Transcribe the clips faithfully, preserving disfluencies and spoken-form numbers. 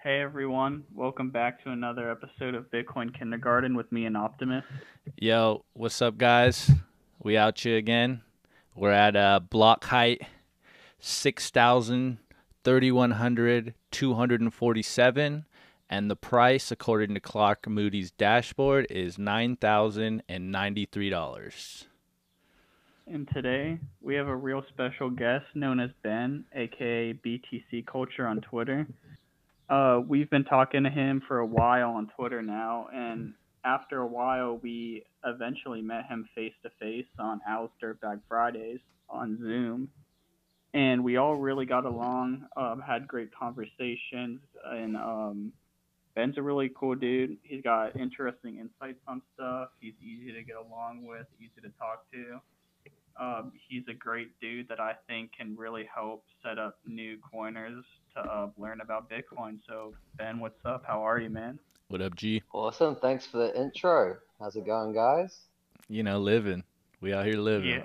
Hey everyone, welcome back to another episode of Bitcoin Kindergarten with me and Optimus. Yo, what's up, guys? We out here again. We're at uh, block height six thousand, thirty-one hundred, two hundred forty-seven, and the price, according to Clark Moody's dashboard, is nine thousand ninety-three dollars. And today we have a real special guest known as Ben, aka B T C Culture on Twitter. Uh, we've been talking to him for a while on Twitter now, and after a while we eventually met him face to face on Al's Dirtbag Fridays on Zoom. And we all really got along, um, had great conversations, and um, Ben's a really cool dude. He's got interesting insights on stuff. He's easy to get along with, easy to talk to. Um, he's a great dude that I think can really help set up new coiners to uh, learn about Bitcoin. So, Ben, what's up? How are you, man? What up, G? Awesome. Thanks for the intro. How's it going, guys? You know, living. We out here living. Yeah.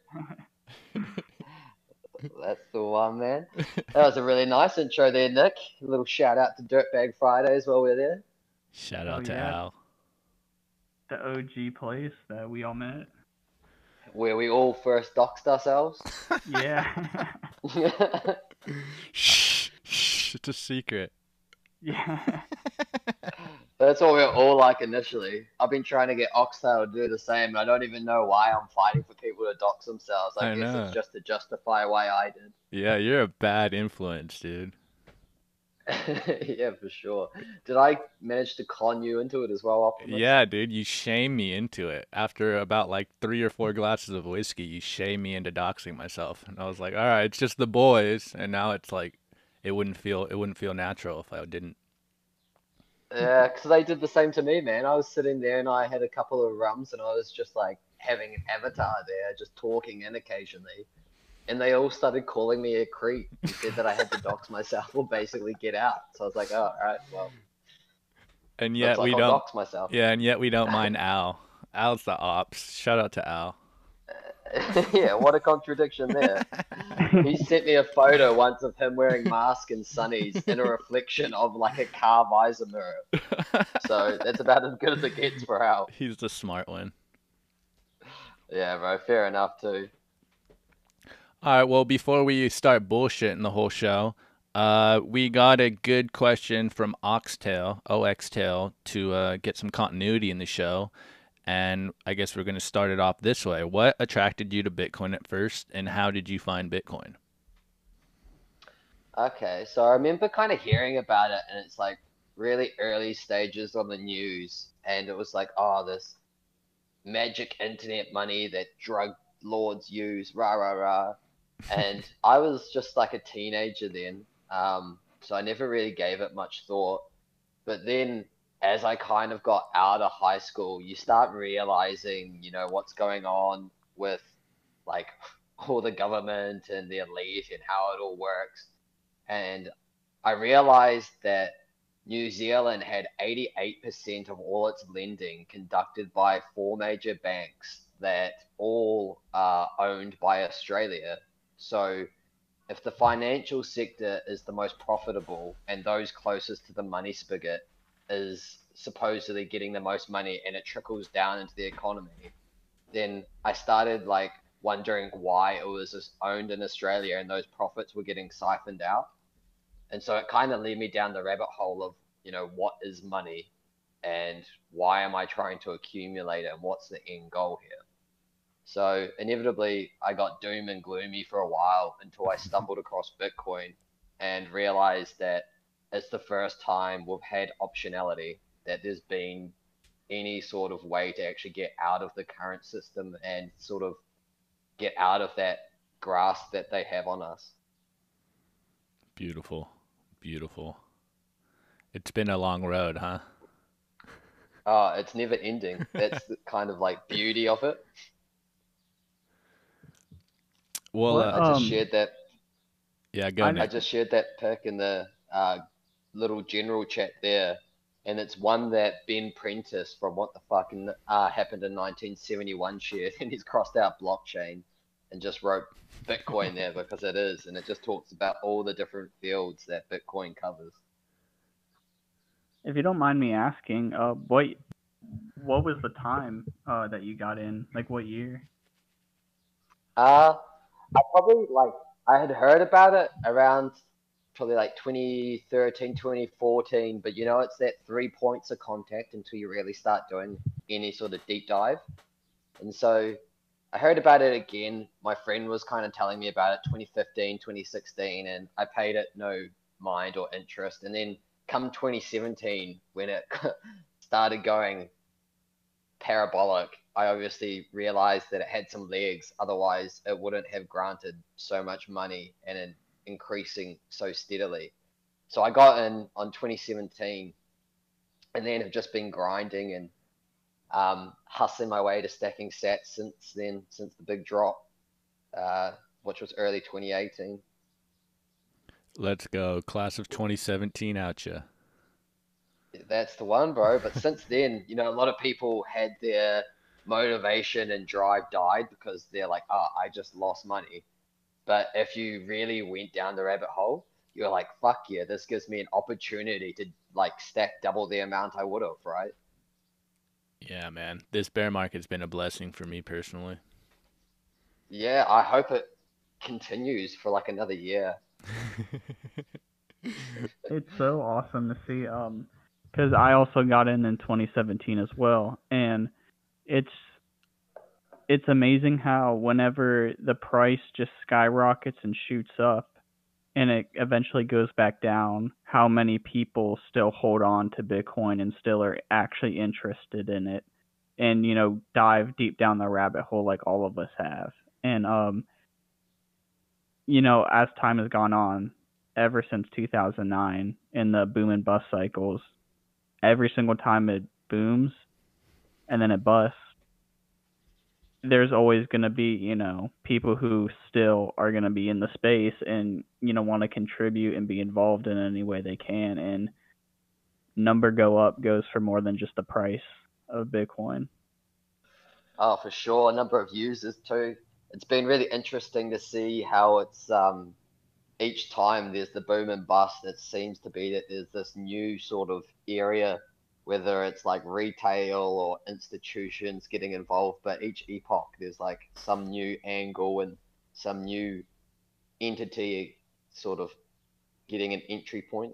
That's the one, man. That was a really nice intro there, Nick. A little shout out to Dirtbag Fridays while we're there, Shout Oh, out to yeah. Al. The O G place that we all met. where we all first doxed ourselves. Yeah. Shh, shh, it's a secret. yeah. That's what we were all like initially. I've been trying to get Oxtail to do the same, and I don't even know why I'm fighting for people to dox themselves. I I guess it's know. just to justify why I did. Yeah, you're a bad influence, dude. Yeah, for sure. Did I manage to con you into it as well, Optimus? Yeah, dude, you shame me into it. After about like three or four glasses of whiskey, you shame me into doxing myself. And I was like, all right, it's just the boys. And now it's like, it wouldn't feel it wouldn't feel natural if I didn't. Yeah, because they did the same to me, man. I was sitting there and I had a couple of rums and I was just like having an avatar there, just talking in occasionally. And they all started calling me a creep and said that I had to dox myself or basically get out. So I was like, oh, all right, well, And looks yet like we I'll don't. dox myself. Yeah, and yet we don't mind Al. Al's the ops. Shout out to Al. Yeah, what a contradiction there. He sent me a photo once of him wearing mask and sunnies in a reflection of like a car visor mirror. So that's about as good as it gets for Al. He's the smart one. Yeah, bro, fair enough too. All right, well, before we start bullshitting the whole show, uh, we got a good question from Oxtail, O X Tail, to uh, get some continuity in the show. And I guess we're going to start it off this way. What attracted you to Bitcoin at first, and how did you find Bitcoin? Okay, so I remember kind of hearing about it, and it's like really early stages on the news, and it was like, oh, this magic internet money that drug lords use, rah rah rah. And I was just like a teenager then, um, so I never really gave it much thought. But then, as I kind of got out of high school, you start realizing, you know, what's going on with like all the government and the elite and how it all works. And I realized that New Zealand had eighty-eight percent of all its lending conducted by four major banks that all are owned by Australia. So if the financial sector is the most profitable and those closest to the money spigot is supposedly getting the most money and it trickles down into the economy, then I started like wondering why it was owned in Australia and those profits were getting siphoned out. And so it kind of led me down the rabbit hole of, you know, what is money and why am I trying to accumulate it and what's the end goal here? So inevitably, I got doom and gloomy for a while until I stumbled across Bitcoin and realized that it's the first time we've had optionality, that there's been any sort of way to actually get out of the current system and sort of get out of that grasp that they have on us. Beautiful. Beautiful. It's been a long road, huh? Oh, it's never ending. That's the kind of like beauty of it. Well, what uh, I just um shared that yeah, go, I I Nick. just shared that pic in the uh, little general chat there, and it's one that Ben Prentice from What the Fuck in, uh, happened in nineteen seventy-one shared, and he's crossed out blockchain and just wrote Bitcoin there because it is, and it just talks about all the different fields that Bitcoin covers. If you don't mind me asking, uh, what what was the time uh that you got in? Like what year? Uh, I probably like I had heard about it around probably like twenty thirteen, twenty fourteen, but you know, it's that three points of contact until you really start doing any sort of deep dive. And so I heard about it again. My friend was kind of telling me about it twenty fifteen, twenty sixteen, and I paid it no mind or interest. And then come twenty seventeen, when it started going parabolic, I obviously realized that it had some legs. Otherwise, it wouldn't have granted so much money and in increasing so steadily. So I got in on twenty seventeen and then have just been grinding and um, hustling my way to stacking sats since then, since the big drop, uh, which was early twenty eighteen. Let's go. Class of twenty seventeen out ya. That's the one, bro. But since then, you know, a lot of people had their motivation and drive died because they're like, oh, I just lost money. But if you really went down the rabbit hole, you're like, fuck yeah, this gives me an opportunity to like stack double the amount I would have, right? Yeah, man. This bear market's been a blessing for me personally. Yeah, I hope it continues for like another year. It's so awesome to see. Um, because I also got in in twenty seventeen as well, and it's it's amazing how whenever the price just skyrockets and shoots up, and it eventually goes back down, how many people still hold on to Bitcoin and still are actually interested in it, and you know dive deep down the rabbit hole like all of us have. And um, you know, as time has gone on, ever since two thousand nine in the boom and bust cycles, every single time it booms and then it busts, there's always going to be, you know, people who still are going to be in the space and, you know, want to contribute and be involved in any way they can. And number go up goes for more than just the price of Bitcoin. Oh, for sure. A number of users too. It's been really interesting to see how it's um each time there's the boom and bust. It seems to be that there's this new sort of area, whether it's like retail or institutions getting involved, but each epoch there's like some new angle and some new entity sort of getting an entry point.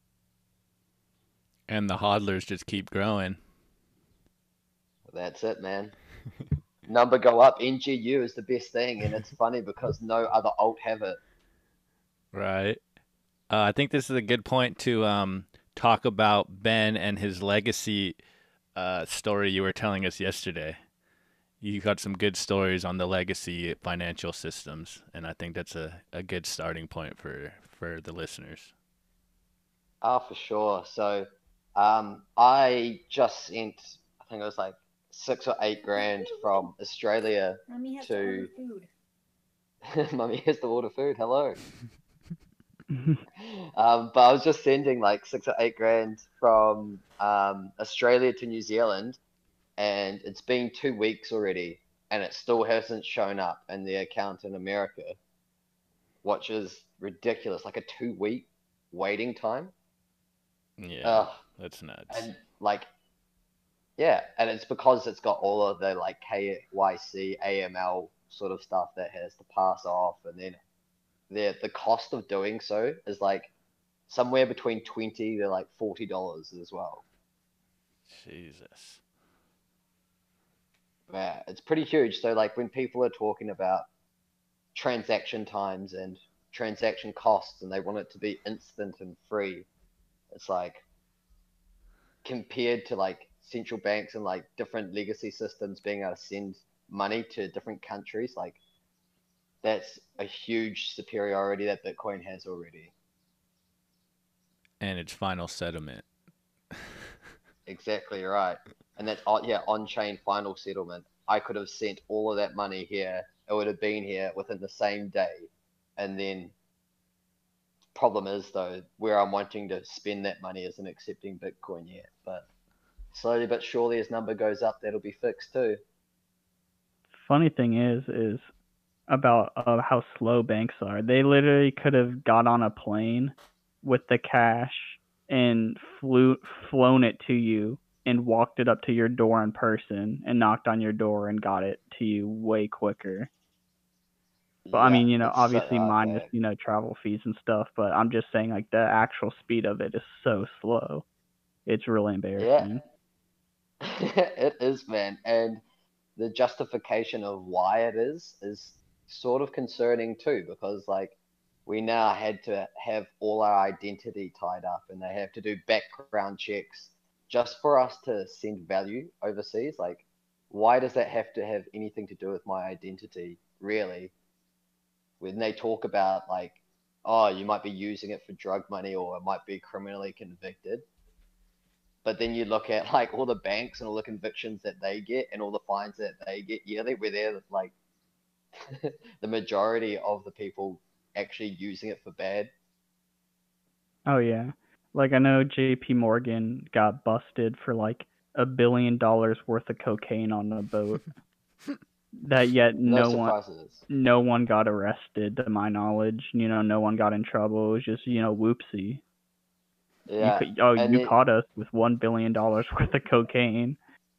And the hodlers just keep growing. That's it, man. Number go up. N G U is the best thing, and it's funny because no other alt have it. Right. Uh, I think this is a good point to um, talk about Ben and his legacy uh, story you were telling us yesterday. You got some good stories on the legacy financial systems, and I think that's a, a good starting point for, for the listeners. Ah, for sure. So, um, I just sent, I think it was like six or eight grand from Australia Mommy has to to. order food. Mummy has to order food. Hello. Um, but I was just sending like six or eight grand from um, Australia to New Zealand, and it's been two weeks already, and it still hasn't shown up in the account in America, which is ridiculous. Like a two week waiting time. Yeah, Ugh. that's nuts. And like, yeah, and it's because it's got all of the like K Y C, A M L sort of stuff that has to pass off, and then the the cost of doing so is like somewhere between twenty to like forty dollars as well. Jesus. Yeah, it's pretty huge. So like when people are talking about transaction times and transaction costs and they want it to be instant and free, it's like compared to like central banks and like different legacy systems being able to send money to different countries, like that's a huge superiority that Bitcoin has already. And its final settlement. Exactly right. And that's on, yeah, on-chain final settlement. I could have sent all of that money here. It would have been here within the same day. And then problem is though, where I'm wanting to spend that money isn't accepting Bitcoin yet. But slowly but surely as number goes up, that'll be fixed too. Funny thing is, is about uh, how slow banks are. They literally could have got on a plane with the cash and flew flown it to you and walked it up to your door in person and knocked on your door and got it to you way quicker. But I Yeah, mean, you know, it's so obviously minus, okay. you know, travel fees and stuff, but I'm just saying like the actual speed of it is so slow. It's really Yeah, embarrassing. it is, man. And the justification of why it is is sort of concerning too, because like we now had to have all our identity tied up, and they have to do background checks just for us to send value overseas. Like, why does that have to have anything to do with my identity, really? When they talk about like, oh, you might be using it for drug money or it might be criminally convicted. But then you look at like all the banks and all the convictions that they get and all the fines that they get yearly, where they're like the majority of the people actually using it for bad. Oh yeah. Like I know J P Morgan got busted for like a billion dollars worth of cocaine on a boat. That yet No no one surprises. no one got arrested to my knowledge. You know, no one got in trouble. It was just, you know, whoopsie. You Yeah, could oh, and you then caught us with one billion dollars worth of cocaine.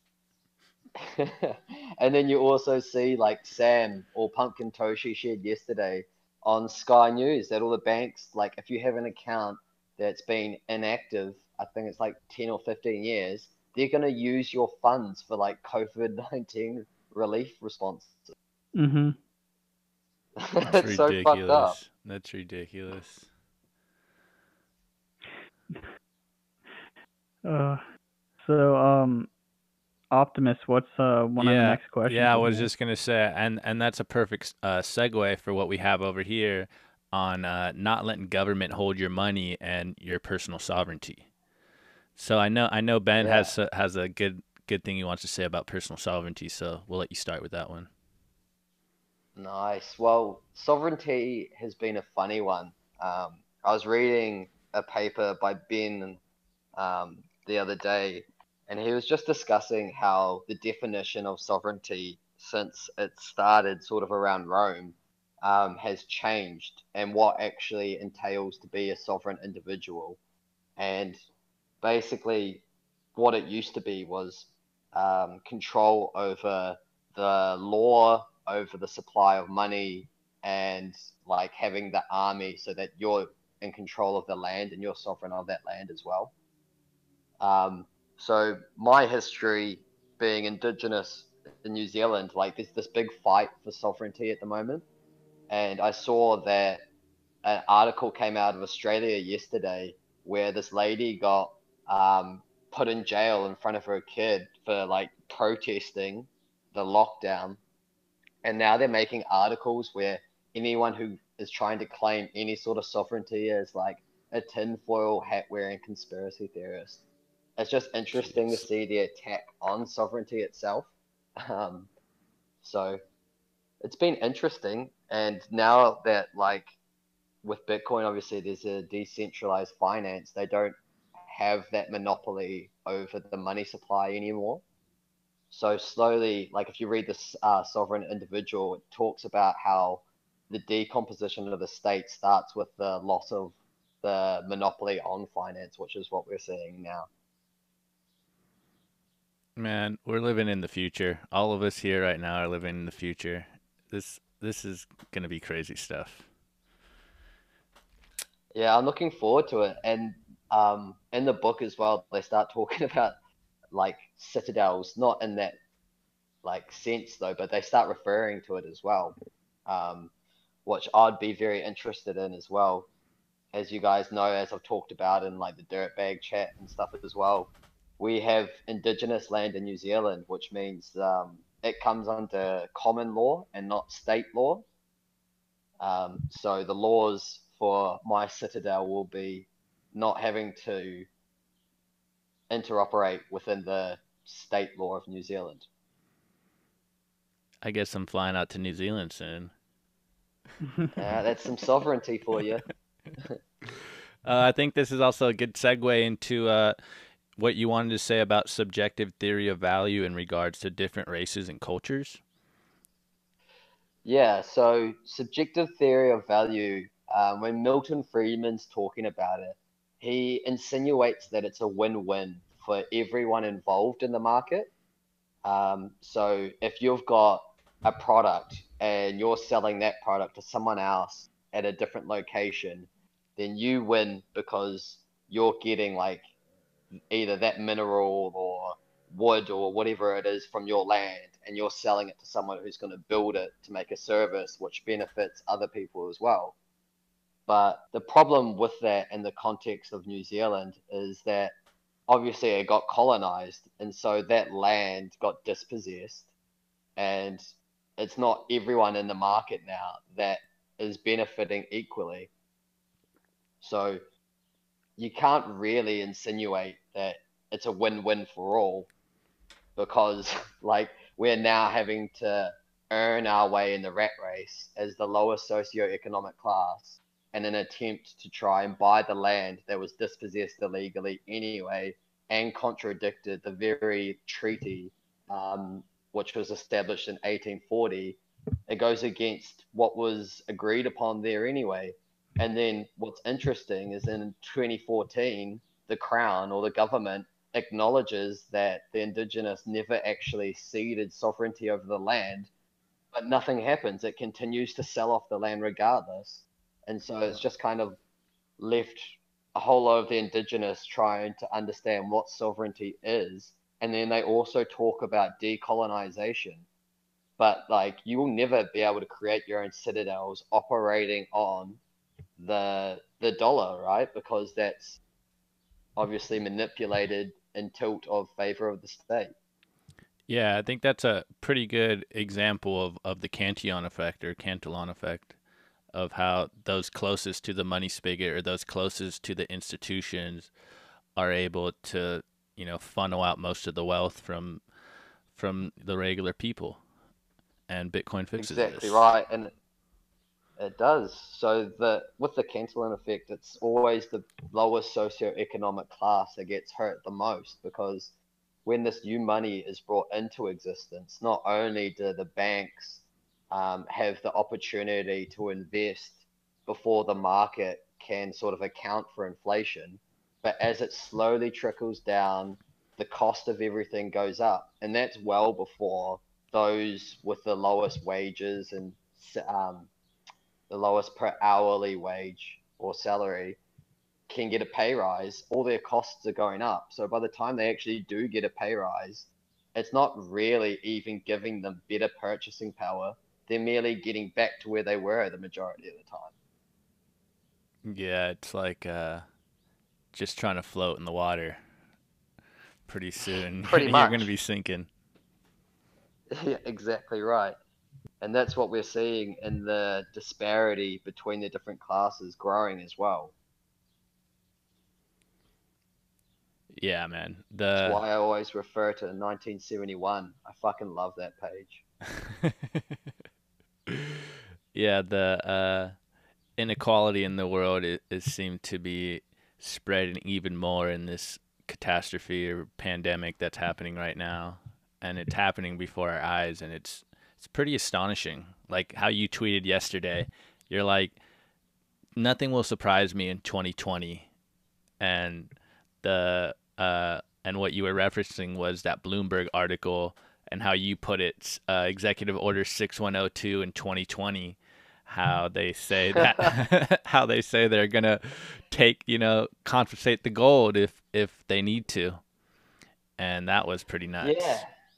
and then you also see like Sam or Pumpkin Toshi shared yesterday on Sky News that all the banks, like if you have an account that's been inactive, I think it's like ten or fifteen years, they're gonna use your funds for like COVID nineteen relief response. Mhm. That's It's so fucked up. ridiculous. That's ridiculous. Uh so um Optimus, what's uh one of the Yeah, next questions yeah, I we was have? just gonna say, and and that's a perfect uh, segue for what we have over here on uh, not letting government hold your money and your personal sovereignty. So I know I know Ben Yeah, has a, has a good good thing he wants to say about personal sovereignty. So we'll let you start with that one. nice. Well, sovereignty has been a funny one. Um, I was reading a paper by Ben um, the other day, and he was just discussing how the definition of sovereignty since it started sort of around Rome um, has changed and what actually entails to be a sovereign individual. And basically, what it used to be was um, control over the law, over the supply of money, and like having the army so that you're in control of the land and you're sovereign of that land as well. Um, so my history being indigenous in New Zealand, like there's this big fight for sovereignty at the moment, and I saw that an article came out of Australia yesterday where this lady got um, put in jail in front of her kid for like protesting the lockdown, and now they're making articles where anyone who is trying to claim any sort of sovereignty is like a tinfoil hat wearing conspiracy theorist. It's just interesting to Jeez. see the attack on sovereignty itself. Um, so it's been interesting, and now that like with Bitcoin, obviously there's a decentralized finance. They don't have that monopoly over the money supply anymore. So slowly, like if you read this uh, Sovereign Individual, it talks about how the decomposition of the state starts with the loss of the monopoly on finance, which is what we're seeing now. Man, we're living in the future. All of us here right now are living in the future. This this is gonna be crazy stuff. Yeah, I'm looking forward to it. And um, in the book as well, they start talking about like citadels, not in that like sense though, but they start referring to it as well, um, which I'd be very interested in as well. As you guys know, as I've talked about in like the dirtbag chat and stuff as well, we have indigenous land in New Zealand, which means um, it comes under common law and not state law. Um, so the laws for my citadel will be not having to interoperate within the state law of New Zealand. I guess I'm flying out to New Zealand soon. Uh, that's some sovereignty for you. Uh, I think this is also a good segue into uh, what you wanted to say about subjective theory of value in regards to different races and cultures. Yeah, so subjective theory of value, um, when Milton Friedman's talking about it, he insinuates that it's a win-win for everyone involved in the market. Um, so if you've got a product and you're selling that product to someone else at a different location, then you win because you're getting like either that mineral or wood or whatever it is from your land, and you're selling it to someone who's going to build it to make a service which benefits other people as well. But the problem with that in the context of New Zealand is that obviously it got colonized, and so that land got dispossessed, and it's not everyone in the market now that is benefiting equally. So you can't really insinuate that it's a win-win for all, because like we're now having to earn our way in the rat race as the lowest socioeconomic class in an attempt to try and buy the land that was dispossessed illegally anyway and contradicted the very treaty um, which was established in eighteen forty. It goes against what was agreed upon there anyway. And then what's interesting is in twenty fourteen, the Crown or the government acknowledges that the Indigenous never actually ceded sovereignty over the land, but nothing happens. It continues to sell off the land regardless. And so it's just kind of left a whole lot of the Indigenous trying to understand what sovereignty is. And then they also talk about decolonization. But like you will never be able to create your own citadels operating on the the dollar, right? Because that's obviously manipulated in tilt of favor of the state. Yeah, I think that's a pretty good example of, of the Cantillon effect or Cantillon effect, of how those closest to the money spigot or those closest to the institutions are able to, you know, funnel out most of the wealth from from the regular people. And Bitcoin fixes Exactly this. right, and it does. So the with the Cantillon effect, it's always the lowest socioeconomic class that gets hurt the most, because when this new money is brought into existence, not only do the banks um, have the opportunity to invest before the market can sort of account for inflation, but as it slowly trickles down, the cost of everything goes up, and that's well before those with the lowest wages and um, the lowest per hourly wage or salary can get a pay rise. All their costs are going up. So by the time they actually do get a pay rise, it's not really even giving them better purchasing power. They're merely getting back to where they were the majority of the time. Yeah, it's like uh, just trying to float in the water. Pretty soon, Pretty you're going to much. be sinking. Yeah, exactly right. And that's what we're seeing in the disparity between the different classes growing as well. Yeah, man. That's The why I always refer to nineteen seventy-one. I fucking love that page. yeah, the uh, inequality in the world is, is seemed to be spreading even more in this catastrophe or pandemic that's happening right now, and it's happening before our eyes, and it's it's pretty astonishing. Like how you tweeted yesterday, you're like, nothing will surprise me in twenty twenty, and the uh, and what you were referencing was that Bloomberg article and how you put it, uh, Executive Order six one oh two in twenty twenty, how they say that how they say they're gonna take, you know, confiscate the gold if if they need to, and that was pretty nuts. Yeah,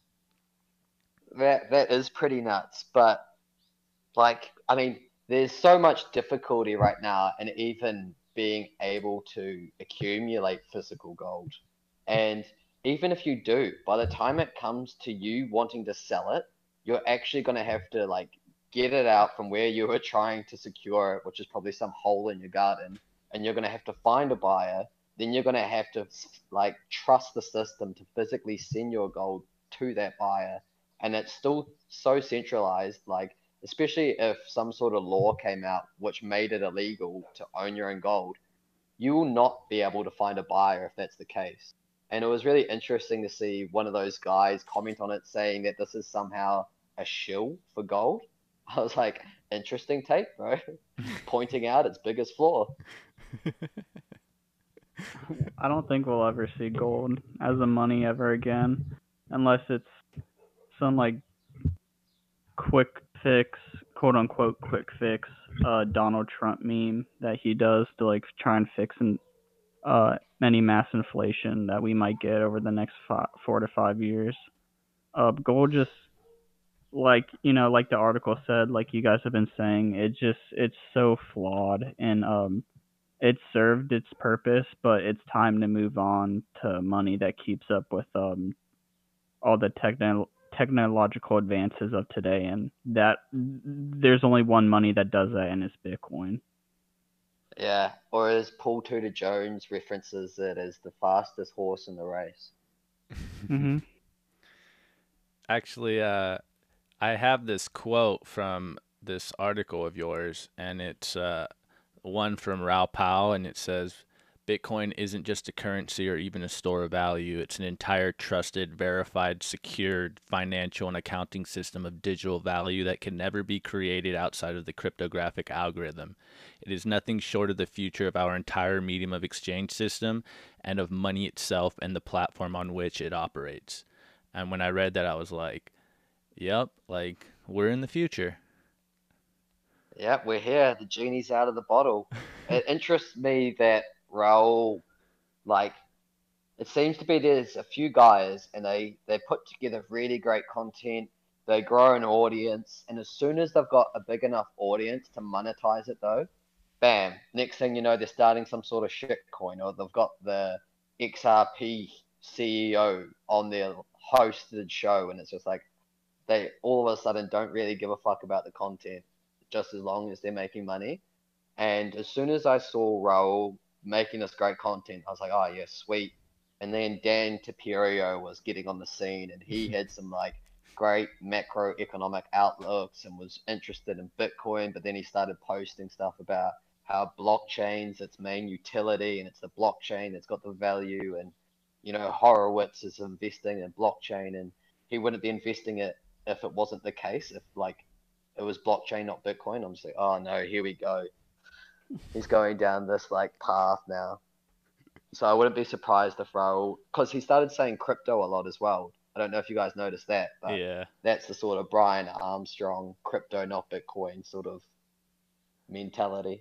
that that is pretty nuts. But like, I mean, there's so much difficulty right now in even being able to accumulate physical gold. And even if you do, by the time it comes to you wanting to sell it, you're actually going to have to like get it out from where you were trying to secure it, which is probably some hole in your garden, and you're going to have to find a buyer. Then you're going to have to like trust the system to physically send your gold to that buyer. And it's still so centralized, like especially if some sort of law came out which made it illegal to own your own gold, you will not be able to find a buyer if that's the case. And it was really interesting to see one of those guys comment on it saying that this is somehow a shill for gold. I was like, interesting take, bro. Pointing out its biggest flaw. I don't think we'll ever see gold as a money ever again, unless it's some like quick fix, quote unquote quick fix, uh, Donald Trump meme that he does to like try and fix and uh any mass inflation that we might get over the next five, four to five years. Uh, gold just like you know, like the article said, like you guys have been saying, it just it's so flawed and um it served its purpose, but it's time to move on to money that keeps up with um all the techno- technological advances of today, and that there's only one money that does that, and it's Bitcoin. Yeah, or as Paul Tudor Jones references it as the fastest horse in the race. Mhm. Actually, uh, I have this quote from this article of yours, and it's uh, one from Raoul Pal, and it says, Bitcoin isn't just a currency or even a store of value. It's an entire trusted, verified, secured financial and accounting system of digital value that can never be created outside of the cryptographic algorithm. It is nothing short of the future of our entire medium of exchange system and of money itself and the platform on which it operates. And when I read that, I was like, yep, like we're in the future. Yeah, we're here. The genie's out of the bottle. It interests me that Raul, like, it seems to be there's a few guys and they they put together really great content. They grow an audience, and as soon as they've got a big enough audience to monetize it, though, bam! Next thing you know, they're starting some sort of shit coin, or they've got the X R P C E O on their hosted show, and it's just like they all of a sudden don't really give a fuck about the content, just as long as they're making money. And as soon as I saw Raul making this great content, I was like, oh yeah, sweet. And then Dan Taperio was getting on the scene, and he had some like great macroeconomic outlooks and was interested in Bitcoin. But then he started posting stuff about how blockchain's its main utility, and it's the blockchain that's got the value. And you know, Horowitz is investing in blockchain, and he wouldn't be investing it if it wasn't the case. If like it was blockchain, not Bitcoin. I'm just like, oh no, here we go. He's going down this like path now. So I wouldn't be surprised if Raul, because he started saying crypto a lot as well. I don't know if you guys noticed that, but Yeah. that's the sort of Brian Armstrong crypto, not Bitcoin sort of mentality.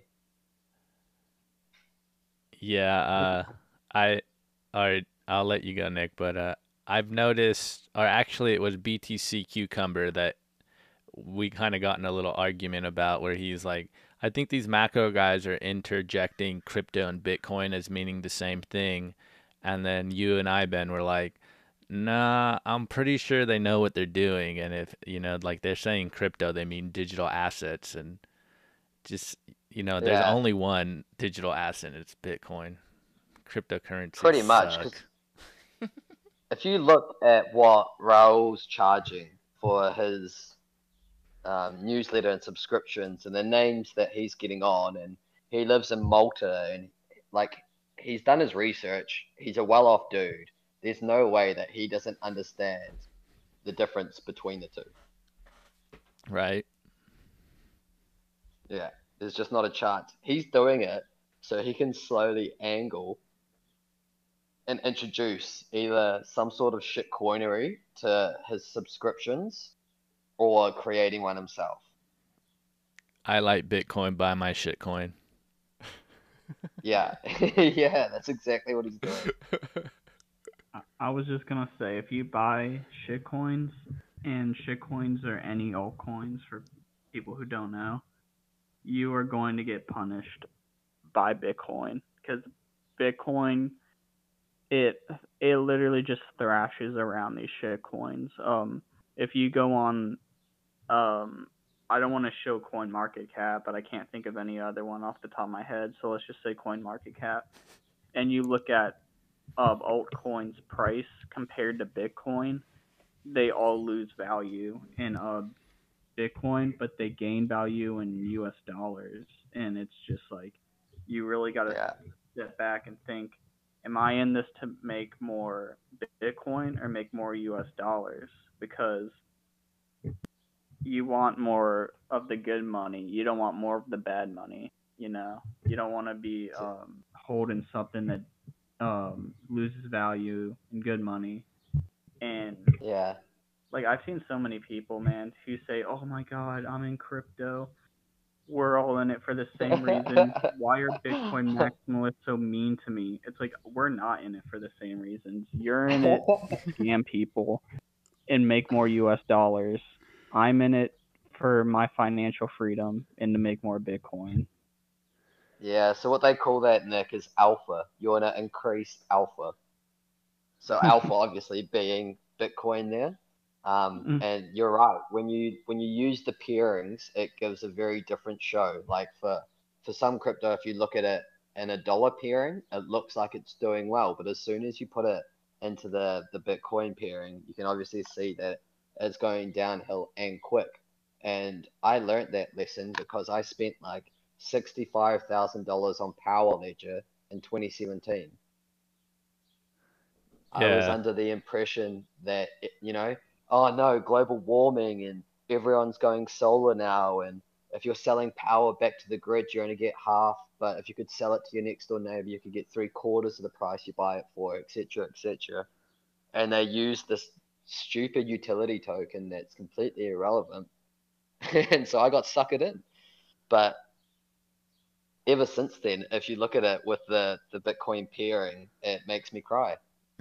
Yeah, uh I all right, I'll let you go, Nick, but uh I've noticed, or actually it was B T C Cucumber that we kind of got in a little argument about, where he's like, I think these macro guys are interjecting crypto and Bitcoin as meaning the same thing. And then you and I, Ben, were like, nah, I'm pretty sure they know what they're doing. And if, you know, like they're saying crypto, they mean digital assets. And just, you know, there's Yeah, only one digital asset, it's Bitcoin. Cryptocurrencies pretty much. suck. Because if you look at what Raul's charging for his um, newsletter and subscriptions and the names that he's getting on, and he lives in Malta, and like he's done his research. He's a well-off dude. There's no way that he doesn't understand the difference between the two. Right? Yeah, there's just not a chance. He's doing it so he can slowly angle and introduce either some sort of shit coinery to his subscriptions or creating one himself. I like Bitcoin, buy my shitcoin. Yeah, yeah, that's exactly what he's doing. I, I was just gonna say, if you buy shitcoins, and shitcoins are any altcoins for people who don't know, you are going to get punished by Bitcoin because Bitcoin it it literally just thrashes around these shit coins. Um, if you go on, um, I don't want to show Coin Market Cap, but I can't think of any other one off the top of my head. So let's just say Coin Market Cap, and you look at uh, altcoins price compared to Bitcoin, they all lose value in uh Bitcoin, but they gain value in U S dollars, and it's just like you really got to Yeah, step back and think, am I in this to make more Bitcoin or make more U S dollars? Because you want more of the good money. You don't want more of the bad money. You know, you don't want to be um, holding something that um, loses value and good money. And Yeah. like I've seen so many people, man, who say, "Oh my God, I'm in crypto. We're all in it for the same reason. Why are Bitcoin maximalists so mean to me?" It's like we're not in it for the same reasons. You're in it to scam people and make more U S dollars. I'm in it for my financial freedom and to make more Bitcoin. Yeah, so what they call that, Nick, is alpha. You're in an increased alpha. So alpha obviously being Bitcoin there. Um, and you're right. When you when you use the pairings, it gives a very different show. Like for for some crypto, if you look at it in a dollar pairing, it looks like it's doing well. But as soon as you put it into the the Bitcoin pairing, you can obviously see that it's going downhill and quick. And I learned that lesson because I spent like sixty-five thousand dollars on Power Ledger in twenty seventeen. I was Yeah. under the impression that, it- you know, oh no, global warming and everyone's going solar now. And if you're selling power back to the grid, you only get half. But if you could sell it to your next door neighbor, you could get three quarters of the price you buy it for, et cetera, et cetera. And they use this stupid utility token that's completely irrelevant. And so I got suckered in. But ever since then, if you look at it with the, the Bitcoin pairing, it makes me cry.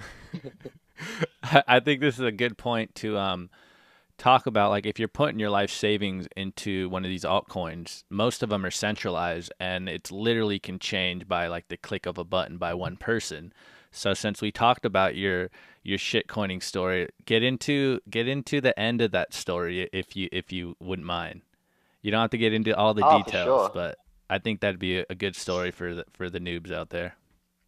I think this is a good point to um talk about, like, if you're putting your life savings into one of these altcoins, most of them are centralized and it's literally can change by like the click of a button by one person. So since we talked about your your shitcoining story, get into get into the end of that story if you if you wouldn't mind. You don't have to get into all the Oh, for details, sure. but I think that'd be a, a good story for the for the noobs out there.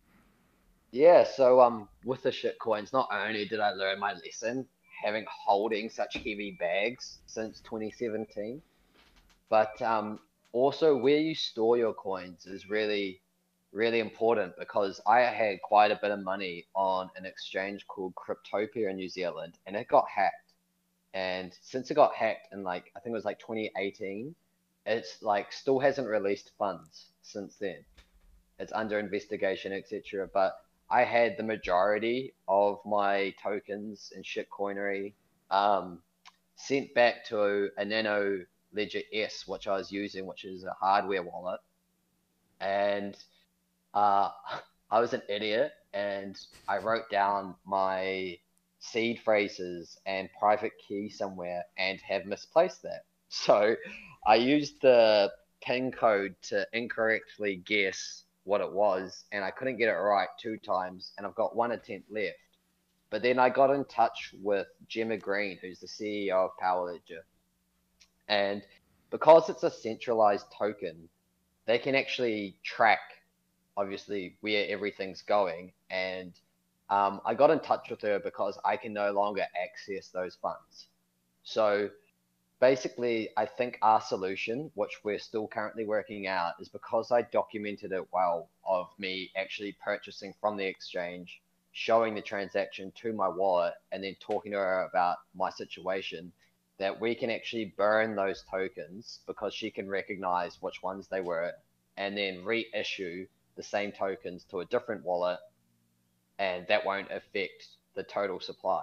Yeah, so um, with the shit coins, not only did I learn my lesson, having holding such heavy bags since twenty seventeen, but um, also where you store your coins is really, really important because I had quite a bit of money on an exchange called Cryptopia in New Zealand, and it got hacked. And since it got hacked in like I think it was like twenty eighteen, it's like still hasn't released funds since then. It's under investigation, et cetera. But I had the majority of my tokens and shitcoinery um, sent back to a Nano Ledger S, which I was using, which is a hardware wallet. And uh, I was an idiot, and I wrote down my seed phrases and private key somewhere and have misplaced that. So I used the pin code to incorrectly guess what it was, and I couldn't get it right two times, and I've got one attempt left. But then I got in touch with Gemma Green, who's the C E O of Power Ledger, and because it's a centralized token, they can actually track obviously where everything's going. And um, I got in touch with her because I can no longer access those funds. So basically, I think our solution, which we're still currently working out, is because I documented it well of me actually purchasing from the exchange, showing the transaction to my wallet, and then talking to her about my situation, that we can actually burn those tokens because she can recognize which ones they were and then reissue the same tokens to a different wallet, and that won't affect the total supply.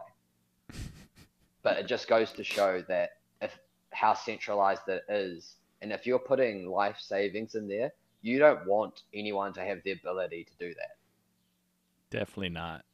But it just goes to show that if how centralized it is, and if you're putting life savings in there, you don't want anyone to have the ability to do that. Definitely not.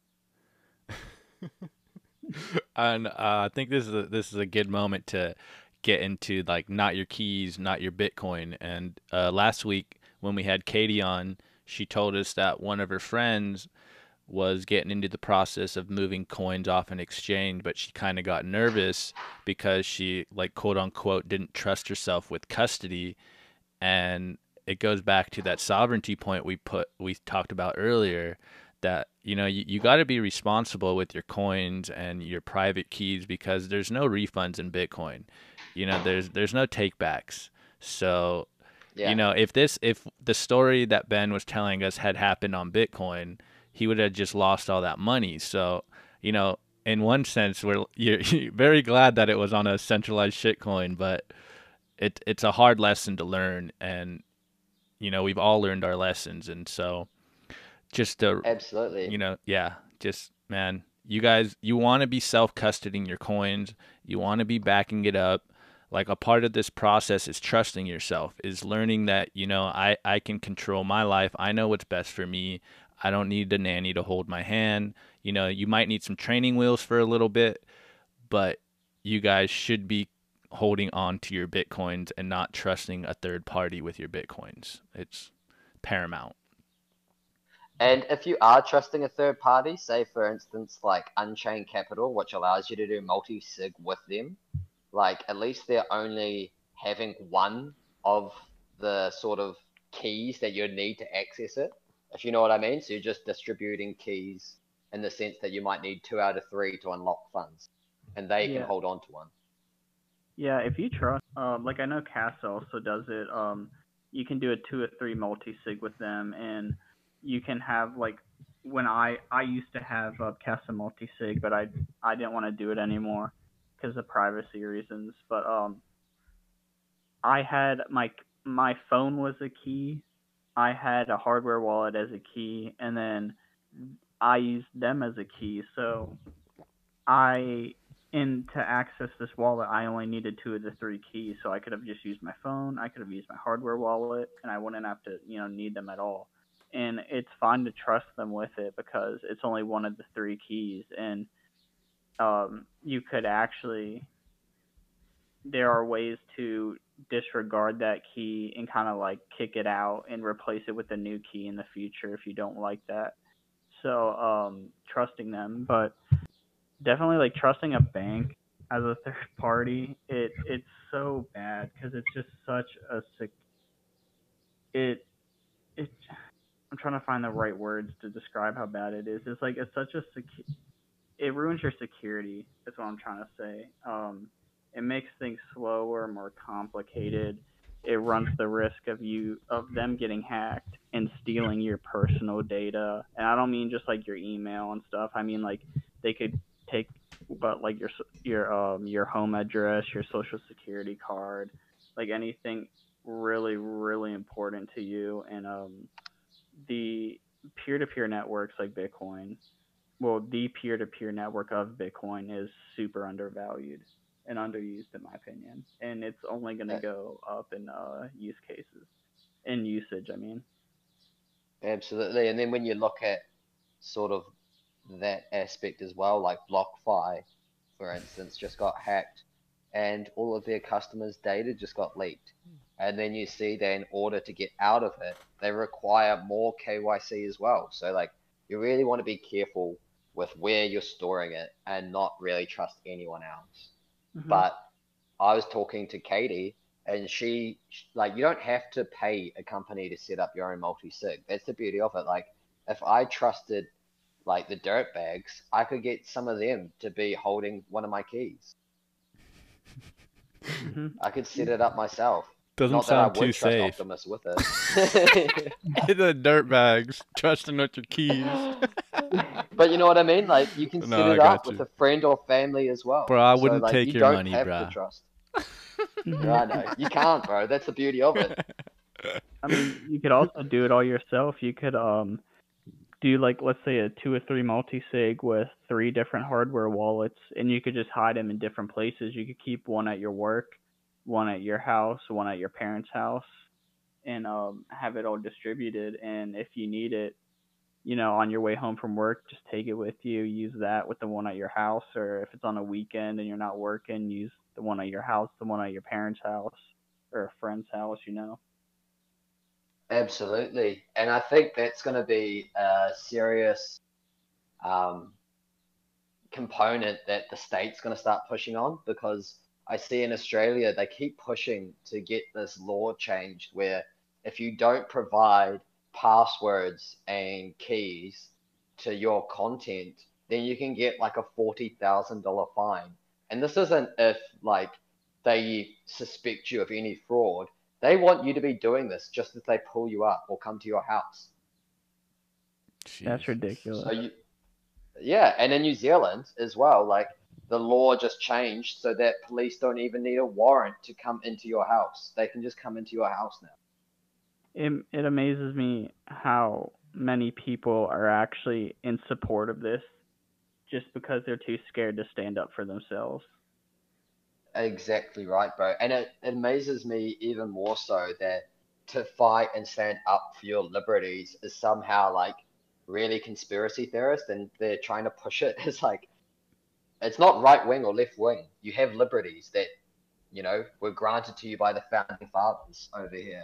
And uh, I think this is a, this is a good moment to get into like not your keys, not your Bitcoin. And uh, last week when we had Katie on, she told us that one of her friends was getting into the process of moving coins off an exchange, but she kind of got nervous because she, like, quote unquote, didn't trust herself with custody. And it goes back to that sovereignty point we put we talked about earlier, that you know you, you got to be responsible with your coins and your private keys because there's no refunds in Bitcoin. You know, there's there's no takebacks. So you Yeah, know, if this if the story that Ben was telling us had happened on Bitcoin, he would have just lost all that money. So, you know, in one sense, we're you're, you're very glad that it was on a centralized shitcoin, but it it's a hard lesson to learn, and you know, we've all learned our lessons. And so, just to, Absolutely. you know, yeah, just man, you guys, you want to be self-custodying your coins. You want to be backing it up. Like a part of this process is trusting yourself, is learning that, you know, I, I can control my life. I know what's best for me. I don't need a nanny to hold my hand. You know, you might need some training wheels for a little bit, but you guys should be holding on to your Bitcoins and not trusting a third party with your Bitcoins. It's paramount. And if you are trusting a third party, say for instance like Unchained Capital, which allows you to do multi-sig with them, like at least they're only having one of the sort of keys that you need to access it, if you know what I mean. So you're just distributing keys in the sense that you might need two out of three to unlock funds, and they can Yeah. hold on to one. Yeah, if you trust, um, like I know Casa also does it. Um, you can do a two or three multi sig with them, and you can have like when I I used to have uh, Casa multi sig, but I I didn't want to do it anymore because of privacy reasons. But um, I had my my phone was a key. I had a hardware wallet as a key, and then I used them as a key. So I and to access this wallet, I only needed two of the three keys, so I could have just used my phone, I could have used my hardware wallet, and I wouldn't have to, you know, need them at all. And it's fine to trust them with it because it's only one of the three keys, and um, you could actually, there are ways to disregard that key and kind of like kick it out and replace it with a new key in the future if you don't like that. So um, trusting them, but definitely like trusting a bank as a third party, it it's so bad because it's just such a sec- it it I'm trying to find the right words to describe how bad it is. It's like it's such a sec- it ruins your security. Is what I'm trying to say. Um, it makes things slower, more complicated. It runs the risk of you of them getting hacked and stealing your personal data. And I don't mean just like your email and stuff. I mean like they could take but like your your um your home address, your social security card, like anything really really important to you. And um the peer-to-peer networks like Bitcoin, well, the peer-to-peer network of Bitcoin is super undervalued and underused in my opinion, and it's only going to Uh, go up in uh, use cases, in usage. I mean, Absolutely. And then when you look at sort of that aspect as well, like BlockFi, for instance, just got hacked and all of their customers' data just got leaked. And then you see that in order to get out of it, they require more K Y C as well. So like you really want to be careful with where you're storing it and not really trust anyone else. mm-hmm. But I was talking to Katie, and she like you don't have to pay a company to set up your own multi-sig. That's the beauty of it. Like if I trusted like the dirt bags, I could get some of them to be holding one of my keys. Mm-hmm. I could set it up myself. Doesn't Not that I sound too would trust safe. Optimus with it. Get the dirt bags, trusting with your keys. But you know what I mean? Like you can No, set I it up got with you. a friend or family as well. Bro, I So wouldn't like take you your don't money, have to bruh. trust. Mm-hmm. Yeah, I know. You can't, bro. That's the beauty of it. I mean, you could also do it all yourself. You could um do like let's say a two or three multi-sig with three different hardware wallets, and you could just hide them in different places. You could keep one at your work, one at your house, one at your parents' house, and um have it all distributed. And if you need it, you know, on your way home from work, just take it with you. Use that with the one at your house, or if it's on a weekend and you're not working, use the one at your house, the one at your parents' house, or a friend's house. You know. Absolutely. And I think that's going to be a serious um, component that the state's going to start pushing on because I see in Australia they keep pushing to get this law changed where if you don't provide passwords and keys to your content, then you can get like a forty thousand dollars fine. And this isn't if like they suspect you of any fraud. They want you to be doing this just as they pull you up or come to your house. That's Jesus. So ridiculous. you, yeah, and in New Zealand as well, like the law just changed so that police don't even need a warrant to come into your house. They can just come into your house now. It it amazes me how many people are actually in support of this just because they're too scared to stand up for themselves. Exactly right, bro. And it, it amazes me even more so that to fight and stand up for your liberties is somehow like really conspiracy theorist, and they're trying to push it as like it's not right wing or left wing. You have liberties that, you know, were granted to you by the founding fathers over here.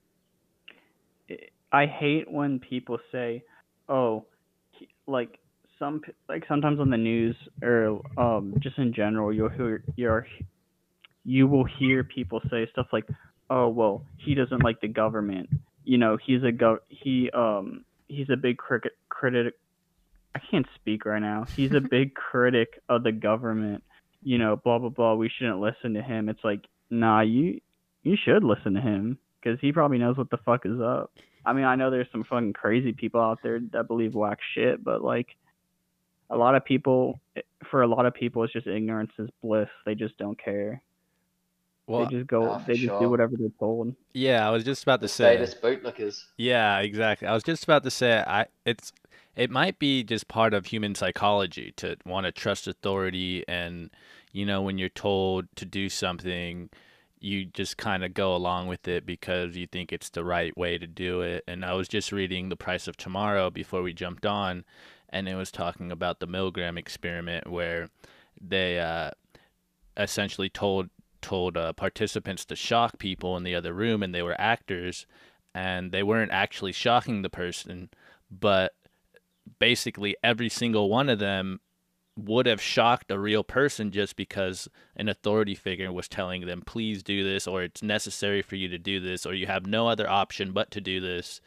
I hate when people say, "Oh, he- like some p- like sometimes on the news or um just in general, you'll hear you're you will hear people say stuff like, "Oh, well, he doesn't like the government. You know, he's a go he um he's a big cricket critic. I can't speak right now. He's a big critic of the government. You know, blah blah blah. We shouldn't listen to him." It's like, nah, you you should listen to him because he probably knows what the fuck is up. I mean, I know there's some fucking crazy people out there that believe whack shit, but like a lot of people, for a lot of people, it's just ignorance is bliss. They just don't care. They Well, just go. Ah, for They just do sure. whatever they're told. yeah, I was just about The to say. status bootlickers. Yeah, exactly. I was just about to say I it's it might be just part of human psychology to want to trust authority and you know when you're told to do something you just kind of go along with it because you think it's the right way to do it. And I was just reading The Price of Tomorrow before we jumped on and it was talking about the Milgram experiment where they uh essentially told told uh, participants to shock people in the other room and they were actors and they weren't actually shocking the person, but basically every single one of them would have shocked a real person just because an authority figure was telling them, please do this, or it's necessary for you to do this, or you have no other option but to do this.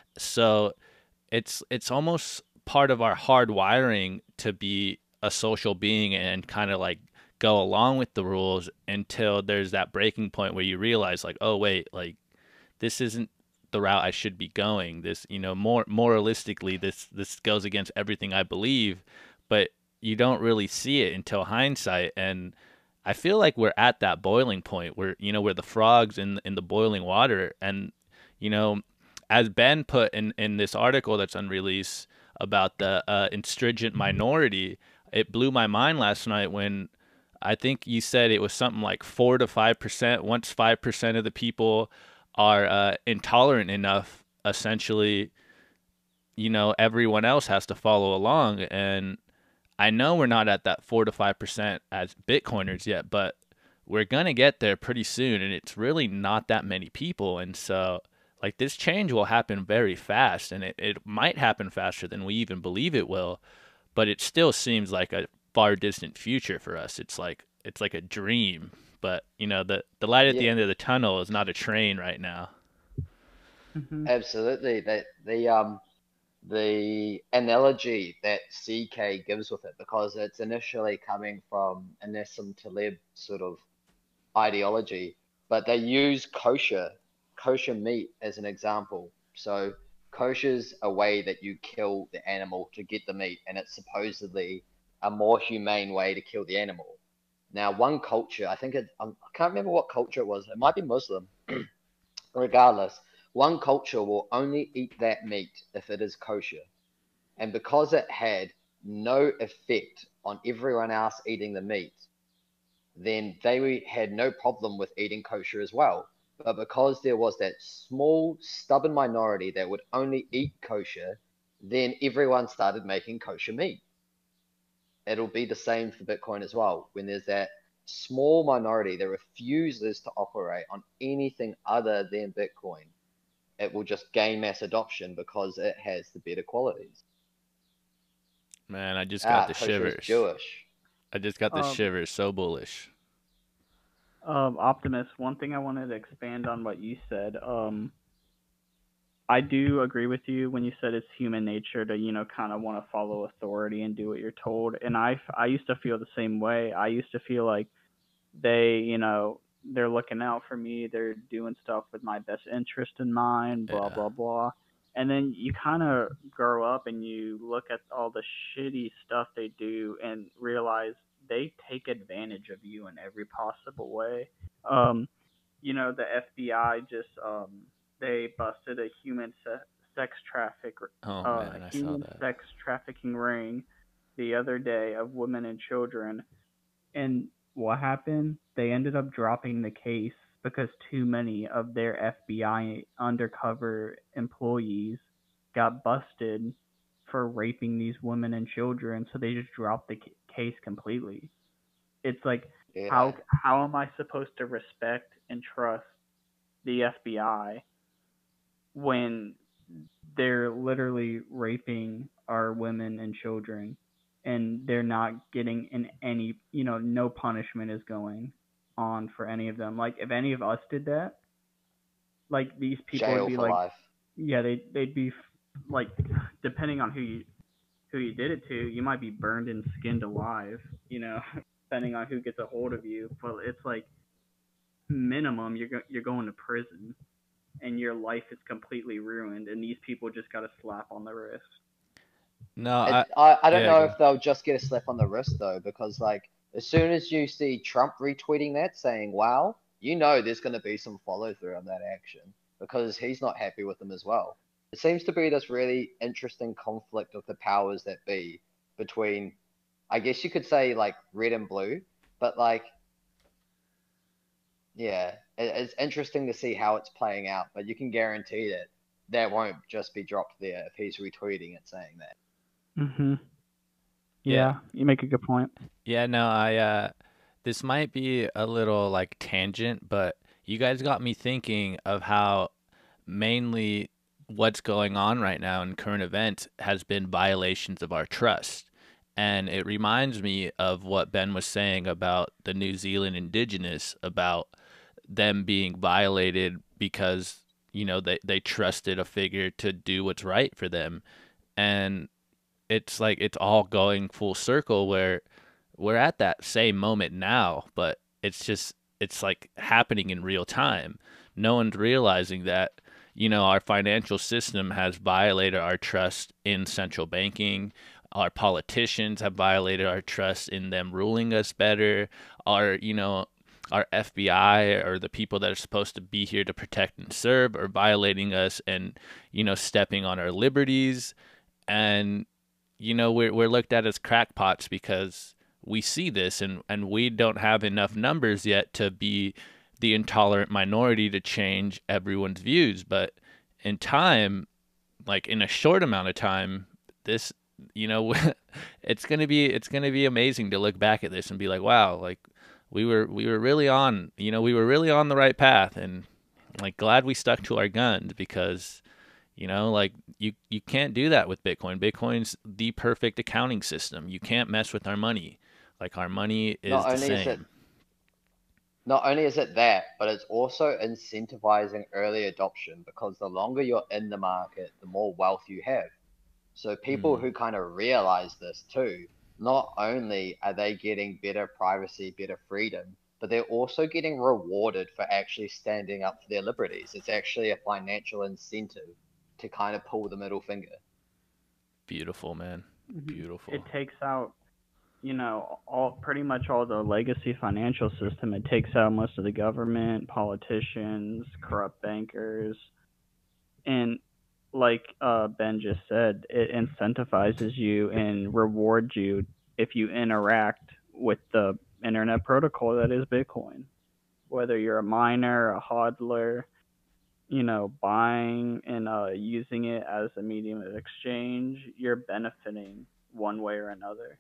So it's it's almost part of our hard wiring to be a social being and kind of like go along with the rules until there's that breaking point where you realize like, oh wait, like this isn't the route I should be going. This, you know, more moralistically, this this goes against everything I believe, but you don't really see it until hindsight. And I feel like we're at that boiling point where you know we're the frogs in in the boiling water, and you know, as Ben put in in this article that's unreleased about the uh, insurgent minority, it blew my mind last night when I think you said it was something like four to five percent. Once five percent of the people are uh, intolerant enough, essentially, you know, everyone else has to follow along. And I know we're not at that four to five percent as Bitcoiners yet, but we're gonna get there pretty soon, and it's really not that many people. And so, like, this change will happen very fast, and it, it might happen faster than we even believe it will. But it still seems like a far distant future for us. It's like it's like a dream. But you know, the the light at Yeah, the end of the tunnel is not a train right now. Hmm. absolutely. That the um the analogy that C K gives with it, because it's initially coming from a Nassim Taleb sort of ideology, but they use kosher, kosher meat as an example. So kosher's a way that you kill the animal to get the meat, and it's supposedly a more humane way to kill the animal. Now, one culture, I think it, um, I can't remember what culture it was. It might be Muslim. Regardless, one culture will only eat that meat if it is kosher. And because it had no effect on everyone else eating the meat, then they had no problem with eating kosher as well. But because there was that small, stubborn minority that would only eat kosher, then everyone started making kosher meat. It'll be the same for Bitcoin as well. When there's that small minority that refuses to operate on anything other than Bitcoin, it will just gain mass adoption because it has the better qualities. Man, I just got Ah, the kosher is shivers. Jewish. I just got the Um, shivers. So bullish. um, Optimus. One thing I wanted to expand on what you said. Um, I do agree with you when you said it's human nature to, you know, kind of want to follow authority and do what you're told. And I, I used to feel the same way. I used to feel like they, you know, they're looking out for me. They're doing stuff with my best interest in mind, blah, Yeah. blah, blah. And then you kind of grow up and you look at all the shitty stuff they do and realize they take advantage of you in every possible way. Um, you know, the F B I just um they busted a human se- sex traffic, Oh uh, man, I saw human that. sex trafficking ring the other day of women and children. And what happened? They ended up dropping the case because too many of their F B I undercover employees got busted for raping these women and children, so they just dropped the case completely. It's like, Yeah. how how am I supposed to respect and trust the F B I when they're literally raping our women and children, and they're not getting in any, you know, no punishment is going on for any of them. Like, if any of us did that, like, these people would Jail be for like, life. yeah, they they'd be like, depending on who you who you did it to, you might be burned and skinned alive, you know, depending on who gets a hold of you. But it's like, minimum you're go- you're going to prison, and your life is completely ruined, and these people just got a slap on the wrist. No, And I I, I don't yeah, know go. if they'll just get a slap on the wrist though, because like as soon as you see Trump retweeting that saying wow, you know there's going to be some follow through on that action because he's not happy with them as well. It seems to be this really interesting conflict of the powers that be between, I guess you could say like red and blue, but like, yeah, it, it's interesting to see how it's playing out, but you can guarantee that that won't just be dropped there if he's retweeting it saying that. Mhm. Yeah, Yeah, you make a good point. yeah, no, I uh this might be a little like tangent, but you guys got me thinking of how mainly what's going on right now in current events has been violations of our trust. And it reminds me of what Ben was saying about the New Zealand indigenous, about them being violated because, you know, they, they trusted a figure to do what's right for them. And it's like it's all going full circle where we're at that same moment now, but it's just it's like happening in real time. No one's realizing that, you know, our financial system has violated our trust in central banking. Our politicians have violated our trust in them ruling us better. Our, you know, our F B I or the people that are supposed to be here to protect and serve are violating us and, you know, stepping on our liberties. And you know we're we're looked at as crackpots because we see this, and and we don't have enough numbers yet to be the intolerant minority to change everyone's views. But in time, like in a short amount of time, this, you know, it's gonna be it's gonna be amazing to look back at this and be like, wow, like we were we were really on, you know, we were really on the right path, and like glad we stuck to our guns because you know, like you you can't do that with Bitcoin. Bitcoin's the perfect accounting system. You can't mess with our money. Like our money is Not the only is it same. Not only is it that, but it's also incentivizing early adoption because the longer you're in the market, the more wealth you have. So people Mm, who kind of realize this too, not only are they getting better privacy, better freedom, but they're also getting rewarded for actually standing up for their liberties. It's actually a financial incentive to kind of pull the middle finger. beautiful, man. Mhm. It Beautiful. takes out, you know, all pretty much all the legacy financial system. It takes out most of the government, politicians, corrupt bankers, and like uh, Ben just said, it incentivizes you and rewards you if you interact with the internet protocol that is Bitcoin. Whether you're a miner, a hodler, you know, buying and uh, using it as a medium of exchange, you're benefiting one way or another.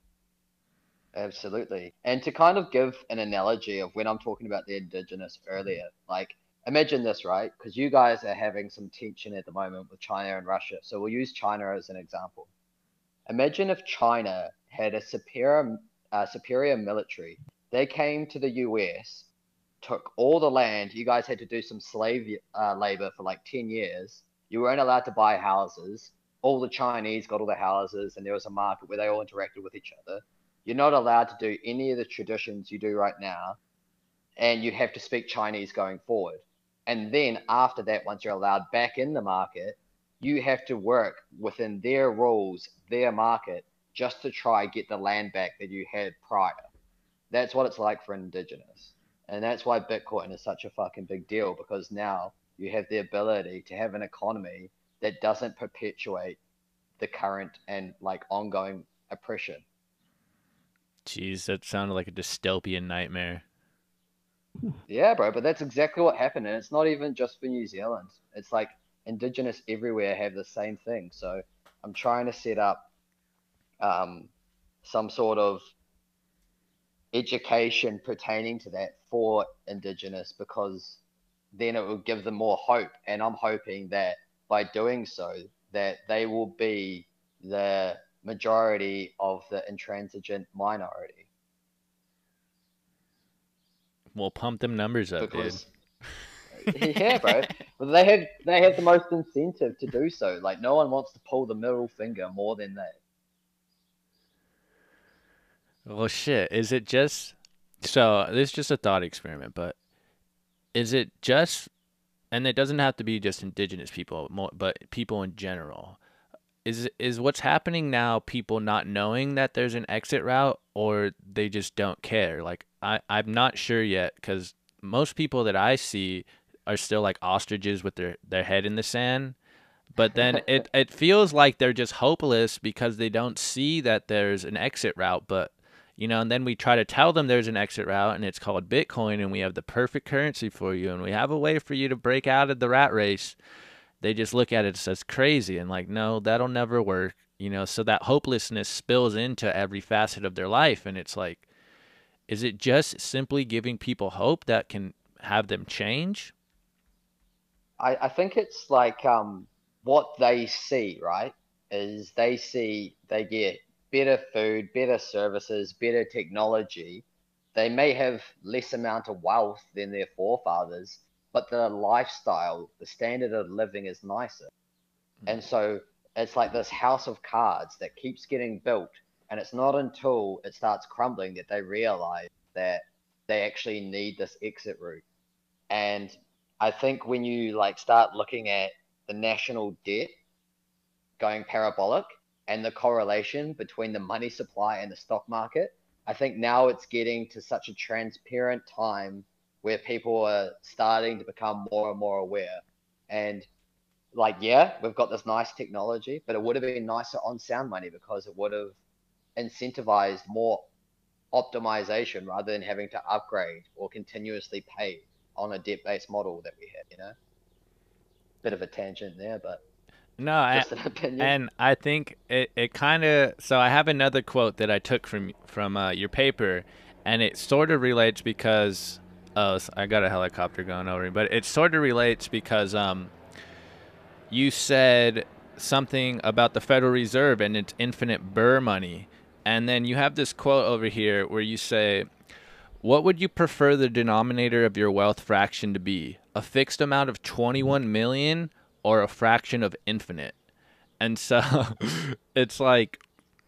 Absolutely. And to kind of give an analogy of when I'm talking about the indigenous earlier, like imagine this, right? Because you guys are having some tension at the moment with China and Russia. So we'll use China as an example. Imagine if China had a superior, uh, superior military. They came to the U S, took all the land. You guys had to do some slave uh, labor for like ten years. You weren't allowed to buy houses. All the Chinese got all the houses, and there was a market where they all interacted with each other. You're not allowed to do any of the traditions you do right now, and you have to speak Chinese going forward. And then after that, once you're allowed back in the market, you have to work within their rules, their market, just to try get the land back that you had prior. That's what it's like for indigenous. And that's why Bitcoin is such a fucking big deal because now you have the ability to have an economy that doesn't perpetuate the current and like ongoing oppression. Jeez, that sounded like a dystopian nightmare. Yeah, bro, but that's exactly what happened, and it's not even just for New Zealand. It's like indigenous everywhere have the same thing. So I'm trying to set up um, some sort of education pertaining to that for indigenous because then it will give them more hope. And I'm hoping that by doing so, that they will be the majority of the intransigent minority. We'll pump them numbers up, Because yeah, bro. But they have they have the most incentive to do so. Like no one wants to pull the middle finger more than that. dude. Well, shit. Is it just so? This is just a thought experiment, but is it just, and it doesn't have to be just indigenous people, more, but people in general. Is is what's happening now people not knowing that there's an exit route, or they just don't care? Like I I'm not sure yet because most people that I see are still like ostriches with their their head in the sand. But then it it feels like they're just hopeless because they don't see that there's an exit route. But you know, and then we try to tell them there's an exit route, and it's called Bitcoin, and we have the perfect currency for you, and we have a way for you to break out of the rat race. They just look at it as crazy and like, no, that'll never work. You know, so that hopelessness spills into every facet of their life. And it's like, is it just simply giving people hope that can have them change? I, I think it's like um what they see, right? Is they see they get better food, better services, better technology. They may have less amount of wealth than their forefathers, but the lifestyle, the standard of living is nicer. And so it's like this house of cards that keeps getting built, and it's not until it starts crumbling that they realize that they actually need this exit route. And I think when you like start looking at the national debt going parabolic and the correlation between the money supply and the stock market, I think now it's getting to such a transparent time where people are starting to become more and more aware. And like, yeah, we've got this nice technology, but it would have been nicer on sound money because it would have incentivized more optimization rather than having to upgrade or continuously pay on a debt-based model that we have, you know? Bit of a tangent there, but No, I, just an opinion. and I think it, it kind of, so I have another quote that I took from from uh, your paper, and it sort of relates because, oh, I got a helicopter going over me, but it sort of relates because um, you said something about the Federal Reserve and its infinite burr money. And then you have this quote over here where you say, what would you prefer the denominator of your wealth fraction to be? A fixed amount of twenty-one million or a fraction of infinite? And so it's like,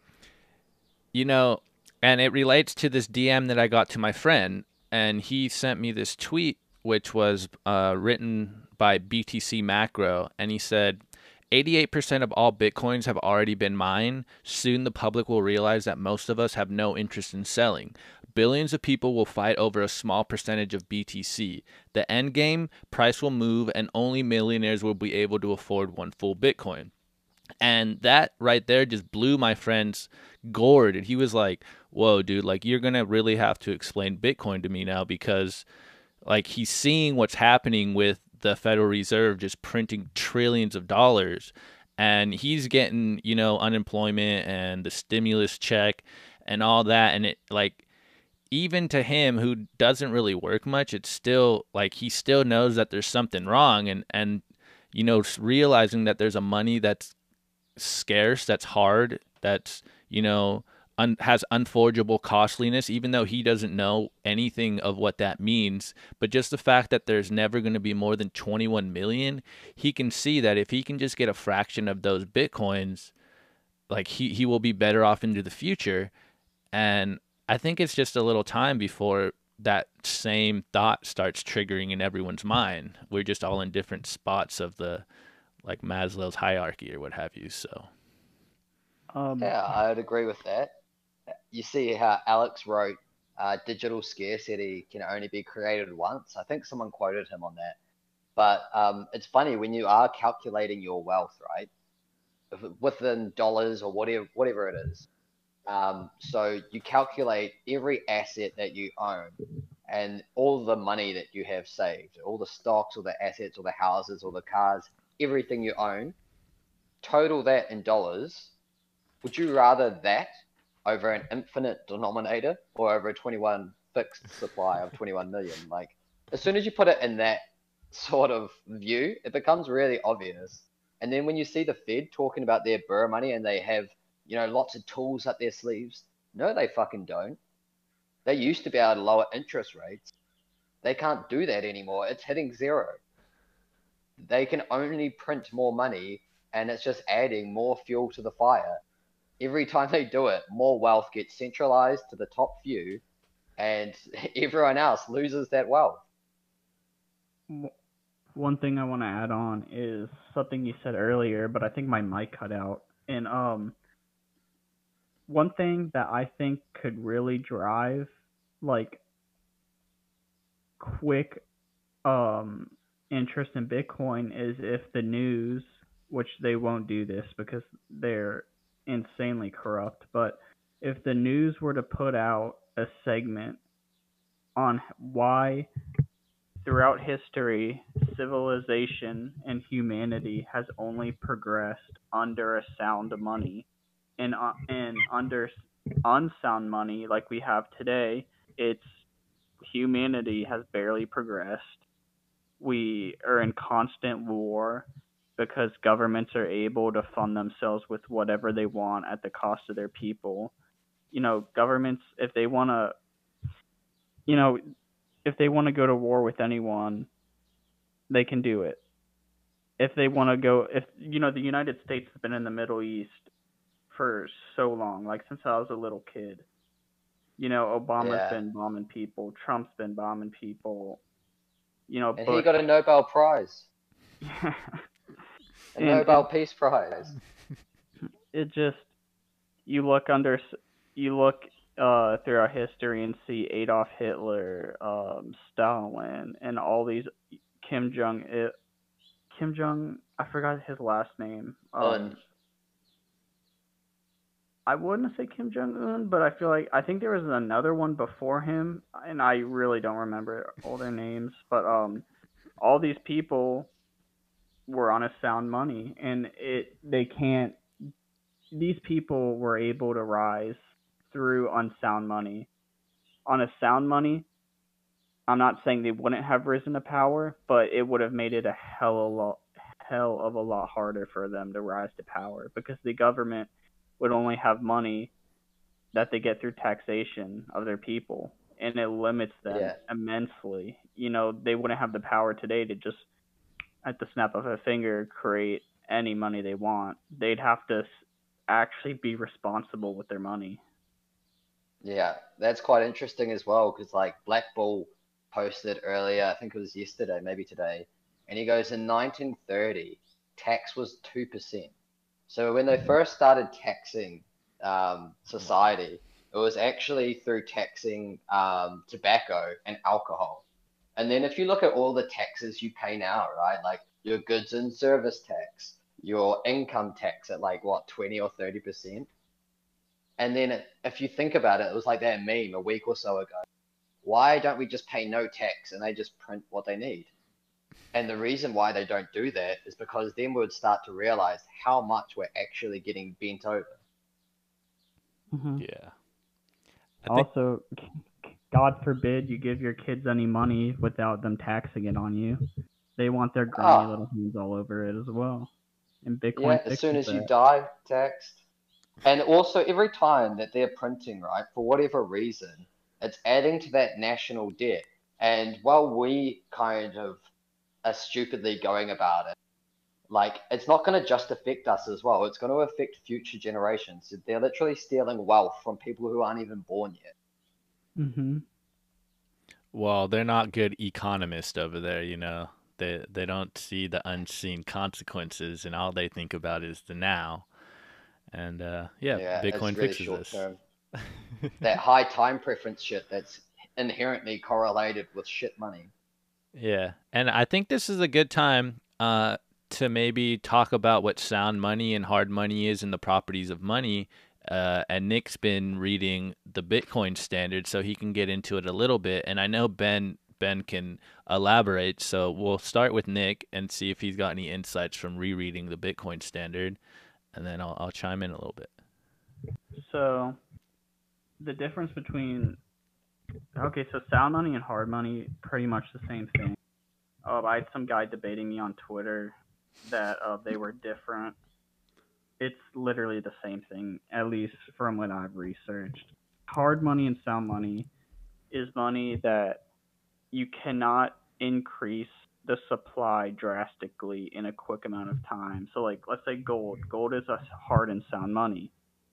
you know, and it relates to this D M that I got to my friend, and he sent me this tweet, which was uh, written by B T C Macro, and he said, eighty-eight percent of all Bitcoins have already been mined. Soon the public will realize that most of us have no interest in selling. Billions of people will fight over a small percentage of B T C. The end game, price will move, and only millionaires will be able to afford one full Bitcoin. And that right there just blew my friend's gourd. And he was like, whoa, dude, like you're going to really have to explain Bitcoin to me now because like he's seeing what's happening with the Federal Reserve just printing trillions of dollars. And he's getting, you know, unemployment and the stimulus check and all that. And it like, even to him who doesn't really work much, it's still like he still knows that there's something wrong. And, and you know, realizing that there's a money that's scarce, that's hard, that's, you know, un- has unforgeable costliness, even though he doesn't know anything of what that means. But just the fact that there's never going to be more than twenty-one million, he can see that if he can just get a fraction of those Bitcoins, like he, he will be better off into the future. And I think it's just a little time before that same thought starts triggering in everyone's mind. We're just all in different spots of the like Maslow's hierarchy or what have you. So, Um, Yeah, I would agree with that. You see how Alex wrote, uh, digital scarcity can only be created once. I think someone quoted him on that. But um, it's funny when you are calculating your wealth, right? If it- Within dollars or whatever, whatever it is. Um, so you calculate every asset that you own and all the money that you have saved, all the stocks or the assets or the houses or the cars, everything you own, total that in dollars. Would you rather that over an infinite denominator or over a twenty-one fixed supply of twenty-one million? Like, as soon as you put it in that sort of view, it becomes really obvious. And then when you see the Fed talking about their burr money and they have, you know, lots of tools up their sleeves, no, they fucking don't. They used to be able to lower interest rates. They can't do that anymore. It's hitting zero. They can only print more money, and it's just adding more fuel to the fire. Every time they do it, more wealth gets centralized to the top few, and everyone else loses that wealth. One thing I want to add on is something you said earlier, but I think my mic cut out. And um, one thing that I think could really drive like quick um interest in Bitcoin is if the news, which they won't do this because they're insanely corrupt, but if the news were to put out a segment on why throughout history civilization and humanity has only progressed under a sound money, and uh, and under unsound money like we have today, it's humanity has barely progressed. We are in constant war because governments are able to fund themselves with whatever they want at the cost of their people. You know, governments, if they want to, you know, if they want to go to war with anyone, they can do it. If they want to go, if, you know, the United States has been in the Middle East for so long, like since I was a little kid. You know, Obama's Yeah. been bombing people, Trump's been bombing people. You know, And Bush. he got a Nobel Prize, a And Nobel it, Peace Prize. it just, you look under, you look uh throughout history and see Adolf Hitler, um, Stalin, and all these Kim Jong Il, Kim Jong, I forgot his last name. Um, Un. I wouldn't say Kim Jong Un, but I feel like I think there was another one before him, and I really don't remember all their names. But um, all these people were on a sound money, and it they can't. These people were able to rise through unsound money. On a sound money, I'm not saying they wouldn't have risen to power, but it would have made it a hell of a lot, hell of a lot harder for them to rise to power because the government would only have money that they get through taxation of their people, and it limits them Yeah. immensely. You know, they wouldn't have the power today to just, at the snap of a finger, create any money they want. They'd have to actually be responsible with their money. Yeah, that's quite interesting as well because like Black Bull posted earlier, I think it was yesterday, maybe today, and he goes in nineteen thirty, tax was two percent. So when they first started taxing um, society, it was actually through taxing um, tobacco and alcohol. And then if you look at all the taxes you pay now, right, like your goods and service tax, your income tax at like what, twenty or thirty percent. And then it, if you think about it, it was like that meme a week or so ago. Why don't we just pay no tax and they just print what they need? And the reason why they don't do that is because then we would start to realize how much we're actually getting bent over. Mm-hmm. Yeah. I think, Also, God forbid you give your kids any money without them taxing it on you. They want their grimy Oh, little hands all over it as well. And Bitcoin yeah, as soon fixes as you that. die, taxed. And also, every time that they're printing, right, for whatever reason, it's adding to that national debt. And while we kind of are stupidly going about it, like, it's not going to just affect us as well. It's going to affect future generations. They're literally stealing wealth from people who aren't even born yet. Mm-hmm. well, they're not good economists over there, you know. They they don't see the unseen consequences, and all they think about is the now. And uh, yeah, Yeah, it's Bitcoin really fixes short this. term. That high time preference shit that's inherently correlated with shit money. Yeah, and I think this is a good time uh, to maybe talk about what sound money and hard money is and the properties of money. Uh, and Nick's been reading the Bitcoin standard, so he can get into it a little bit. And I know Ben Ben can elaborate, so we'll start with Nick and see if he's got any insights from rereading the Bitcoin standard, and then I'll I'll chime in a little bit. So the difference between okay, so sound money and hard money, pretty much the same thing. Uh, I had some guy debating me on Twitter that uh, they were different. It's literally the same thing, at least from what I've researched. Hard money and sound money is money that you cannot increase the supply drastically in a quick amount of time. So, like, let's say gold. Gold is a hard and sound money.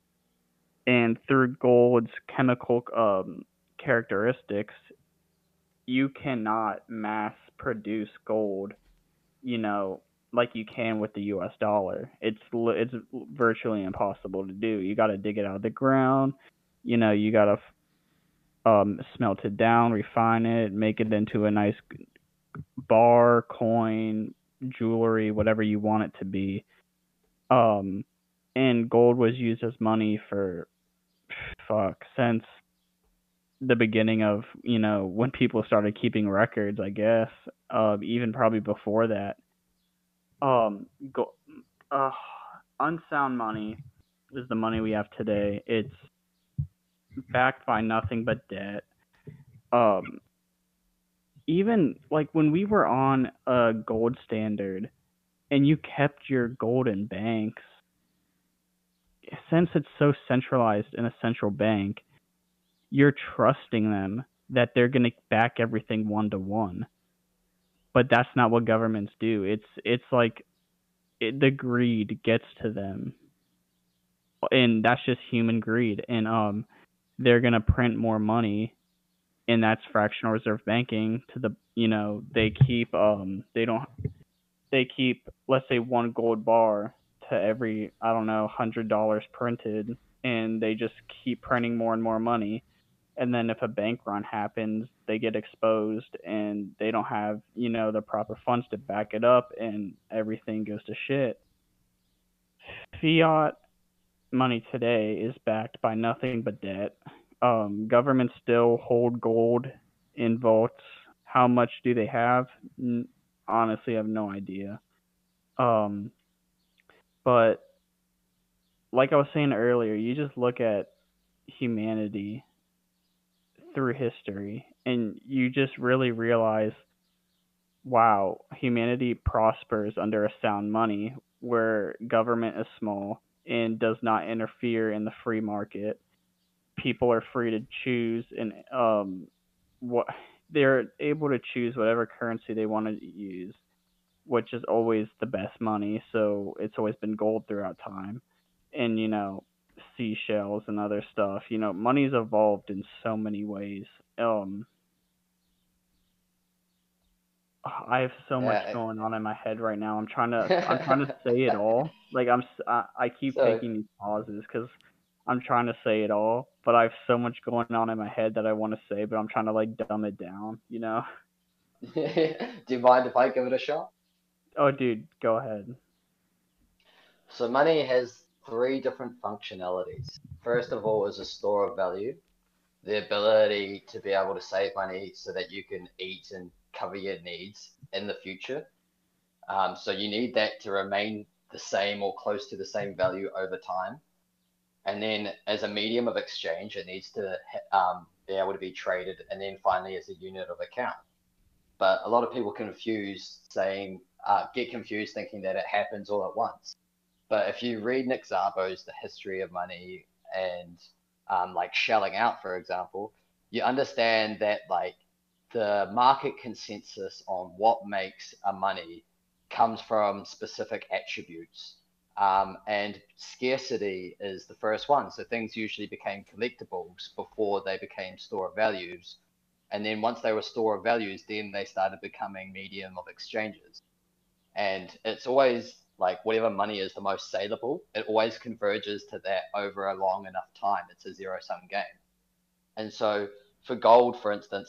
And through gold's chemical um, characteristics, you cannot mass produce gold, you know, like you can with the U S dollar. It's it's virtually impossible to do. You got to dig it out of the ground. You know, you got to um, smelt it down, refine it, make it into a nice bar, coin, jewelry, whatever you want it to be. Um, and gold was used as money for fuck since the beginning of, you know, when people started keeping records, I guess. Uh, even probably before that. Um, go, uh, unsound money is the money we have today. It's backed by nothing but debt. Um, even like when we were on a gold standard and you kept your gold in banks, since it's so centralized in a central bank, you're trusting them that they're going to back everything one to one. But that's not what governments do. It's it's like it, the greed gets to them, and that's just human greed. And um, they're gonna print more money, and that's fractional reserve banking. To the you know they keep um they don't they keep let's say one gold bar to every I don't know hundred dollars printed, and they just keep printing more and more money. And then if a bank run happens, they get exposed and they don't have, you know, the proper funds to back it up and everything goes to shit. Fiat money today is backed by nothing but debt. Um, governments still hold gold in vaults. How much do they have? Honestly, I have no idea. Um, but like I was saying earlier, you just look at humanity through history and you just really realize, wow, humanity prospers under a sound money where government is small and does not interfere in the free market. People are free to choose and um what they're able to choose whatever currency they want to use, which is always the best money. So it's always been gold throughout time. And you know, seashells and other stuff. You know, money's evolved in so many ways. Um I have so much Yeah. going on in my head right now. I'm trying to I'm trying to say it all. Like I'm s- I, I keep So, taking these pauses because I'm trying to say it all, but I have so much going on in my head that I want to say, but I'm trying to like dumb it down, you know? do you mind if I give it a shot? Oh, dude, go ahead. So money has three different functionalities. First of all is a store of value, the ability to be able to save money so that you can eat and cover your needs in the future. Um, so you need that to remain the same or close to the same value over time. And then as a medium of exchange, it needs to um, be able to be traded. And then finally, as a unit of account. But a lot of people confuse saying, uh, get confused thinking that it happens all at once. But if you read Nick Szabo's The History of Money and um, like shelling out, for example, you understand that like the market consensus on what makes a money comes from specific attributes. Um, and scarcity is the first one. So things usually became collectibles before they became store of values. And then once they were store of values, then they started becoming medium of exchanges. And it's always like whatever money is the most saleable, it always converges to that over a long enough time. It's a zero sum game. And so for gold, for instance, like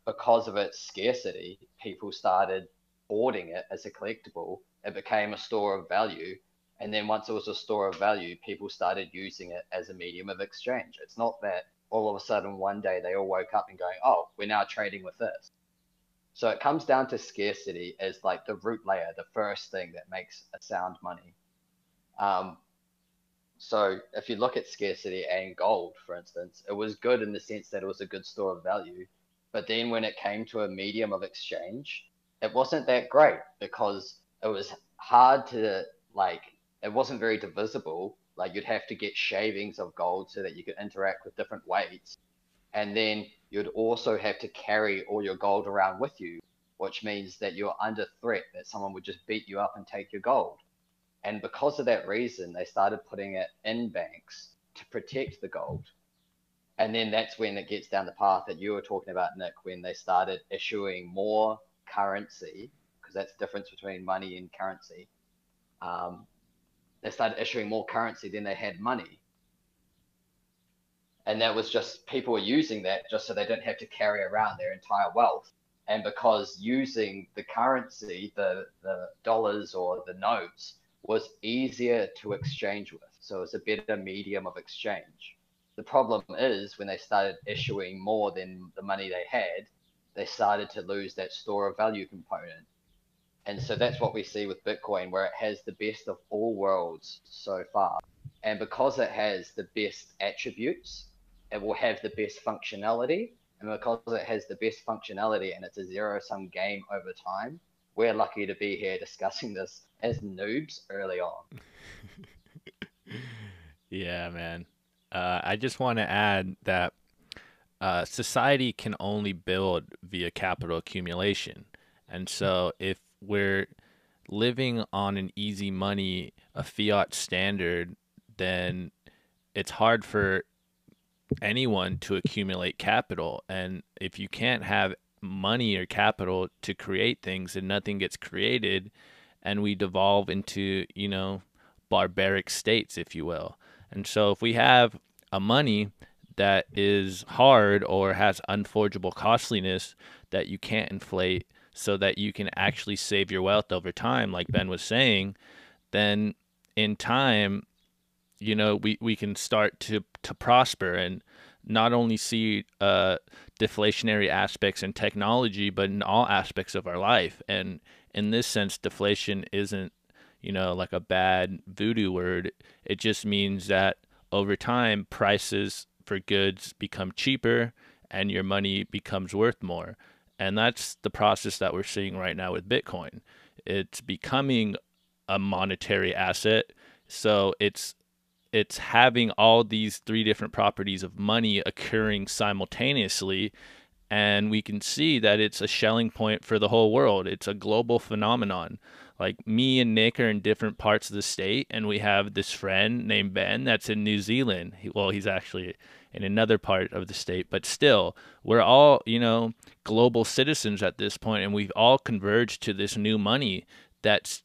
because of its scarcity, people started hoarding it as a collectible. It became a store of value. And then once it was a store of value, people started using it as a medium of exchange. It's not that all of a sudden one day they all woke up and going, oh, we're now trading with this. So it comes down to scarcity as like the root layer, the first thing that makes a sound money. Um, so if you look at scarcity and gold, for instance, it was good in the sense that it was a good store of value. But then when it came to a medium of exchange, it wasn't that great because it was hard to like, it wasn't very divisible. Like you'd have to get shavings of gold so that you could interact with different weights. And then you'd also have to carry all your gold around with you, which means that you're under threat that someone would just beat you up and take your gold. And because of that reason, they started putting it in banks to protect the gold. And then that's when it gets down the path that you were talking about, Nick, when they started issuing more currency, because that's the difference between money and currency. Um, they started issuing more currency than they had money. And that was just, people were using that just so they didn't have to carry around their entire wealth. And because using the currency, the, the dollars or the notes, was easier to exchange with. So it's a better medium of exchange. The problem is when they started issuing more than the money they had, they started to lose that store of value component. And so that's what we see with Bitcoin, where it has the best of all worlds so far. And because it has the best attributes, it will have the best functionality. And because it has the best functionality and it's a zero-sum game over time, we're lucky to be here discussing this as noobs early on. Yeah, man. Uh, I just want to add that uh, society can only build via capital accumulation. And so if we're living on an easy money, a fiat standard, then it's hard for anyone to accumulate capital. And if you can't have money or capital to create things, and nothing gets created, and we devolve into, you know, barbaric states, if you will. And so if we have a money that is hard or has unforgeable costliness that you can't inflate so that you can actually save your wealth over time, like Ben was saying, then in time, you know, we, we can start to, to prosper and not only see uh, deflationary aspects in technology, but in all aspects of our life. And in this sense, deflation isn't, you know, like a bad voodoo word. It just means that over time, prices for goods become cheaper and your money becomes worth more. And that's the process that we're seeing right now with Bitcoin. It's becoming a monetary asset. So it's it's having all these three different properties of money occurring simultaneously, and we can see that it's a Schelling point for the whole world. It's a global phenomenon. Like me and Nick are in different parts of the state, and we have this friend named Ben that's in New Zealand. He, well, he's actually in another part of the state, but still, we're all, you know, global citizens at this point, and we've all converged to this new money that's,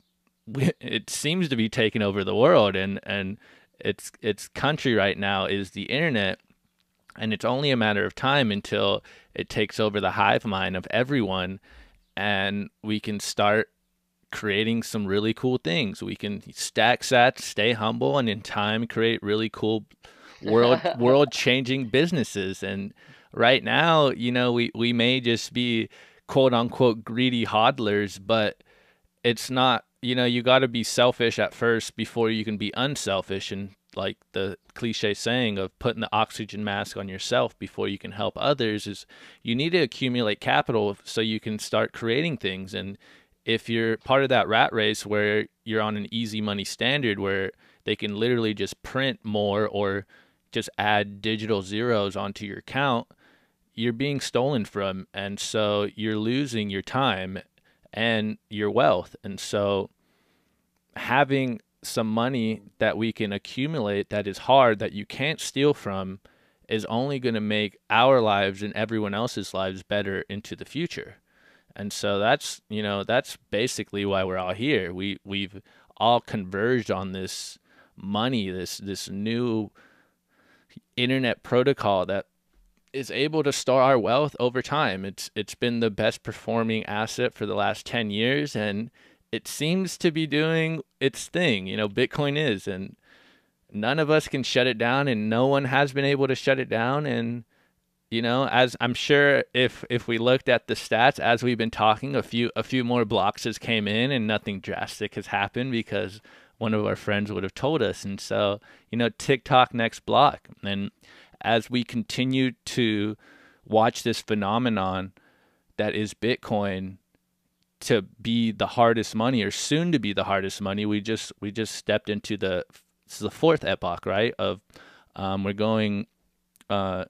it seems to be taking over the world, and, and its its country right now is the internet, and it's only a matter of time until it takes over the hive mind of everyone, and we can start creating some really cool things. We can stack sats, stay humble, and in time create really cool world world changing businesses. And right now, you know, we we may just be quote unquote greedy hodlers, but it's not. You know, you got to be selfish at first before you can be unselfish. And like the cliche saying of putting the oxygen mask on yourself before you can help others is you need to accumulate capital so you can start creating things. And if you're part of that rat race where you're on an easy money standard where they can literally just print more or just add digital zeros onto your account, you're being stolen from. And so you're losing your time and your wealth. And so having some money that we can accumulate that is hard, that you can't steal from, is only going to make our lives and everyone else's lives better into the future. And so that's, you know, that's basically why we're all here. We we've all converged on this money, this this new internet protocol that is able to store our wealth over time. It's it's been the best performing asset for the last ten years, and it seems to be doing its thing. You know, Bitcoin is, and none of us can shut it down, and no one has been able to shut it down. And you know, as I'm sure if if we looked at the stats as we've been talking, a few a few more blocks has came in and nothing drastic has happened because one of our friends would have told us. And so, you know, TikTok next block. And as we continue to watch this phenomenon that is Bitcoin to be the hardest money or soon to be the hardest money, we just we just stepped into the this is the fourth epoch, right? Of um, we're going uh,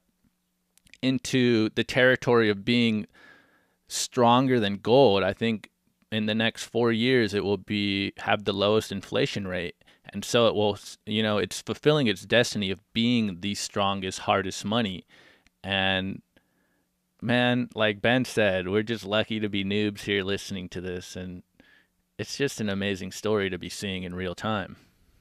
into the territory of being stronger than gold. I think in the next four years it will be have the lowest inflation rate, and so it will, you know, it's fulfilling its destiny of being the strongest, hardest money. And man, like Ben said, we're just lucky to be noobs here listening to this, and it's just an amazing story to be seeing in real time.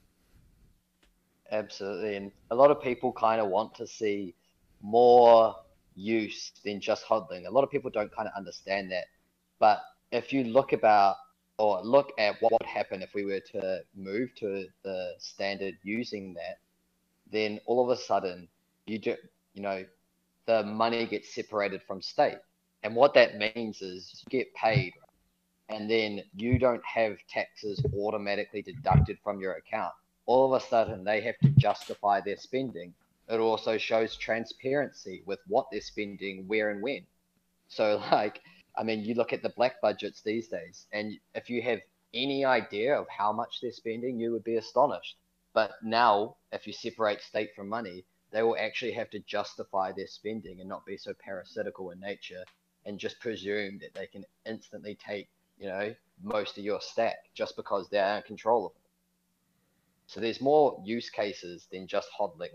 Absolutely. And a lot of people kind of want to see more use than just hodling. A lot of people don't kind of understand that. But if you look about or look at what would happen if we were to move to the standard using that, then all of a sudden you do, you know, the money gets separated from state. And what that means is you get paid and then you don't have taxes automatically deducted from your account. All of a sudden they have to justify their spending. It also shows transparency with what they're spending, where and when. So like, I mean, you look at the black budgets these days, and if you have any idea of how much they're spending, you would be astonished. But now, if you separate state from money, they will actually have to justify their spending and not be so parasitical in nature and just presume that they can instantly take, you know, most of your stack just because they're in control of it. So there's more use cases than just hodling.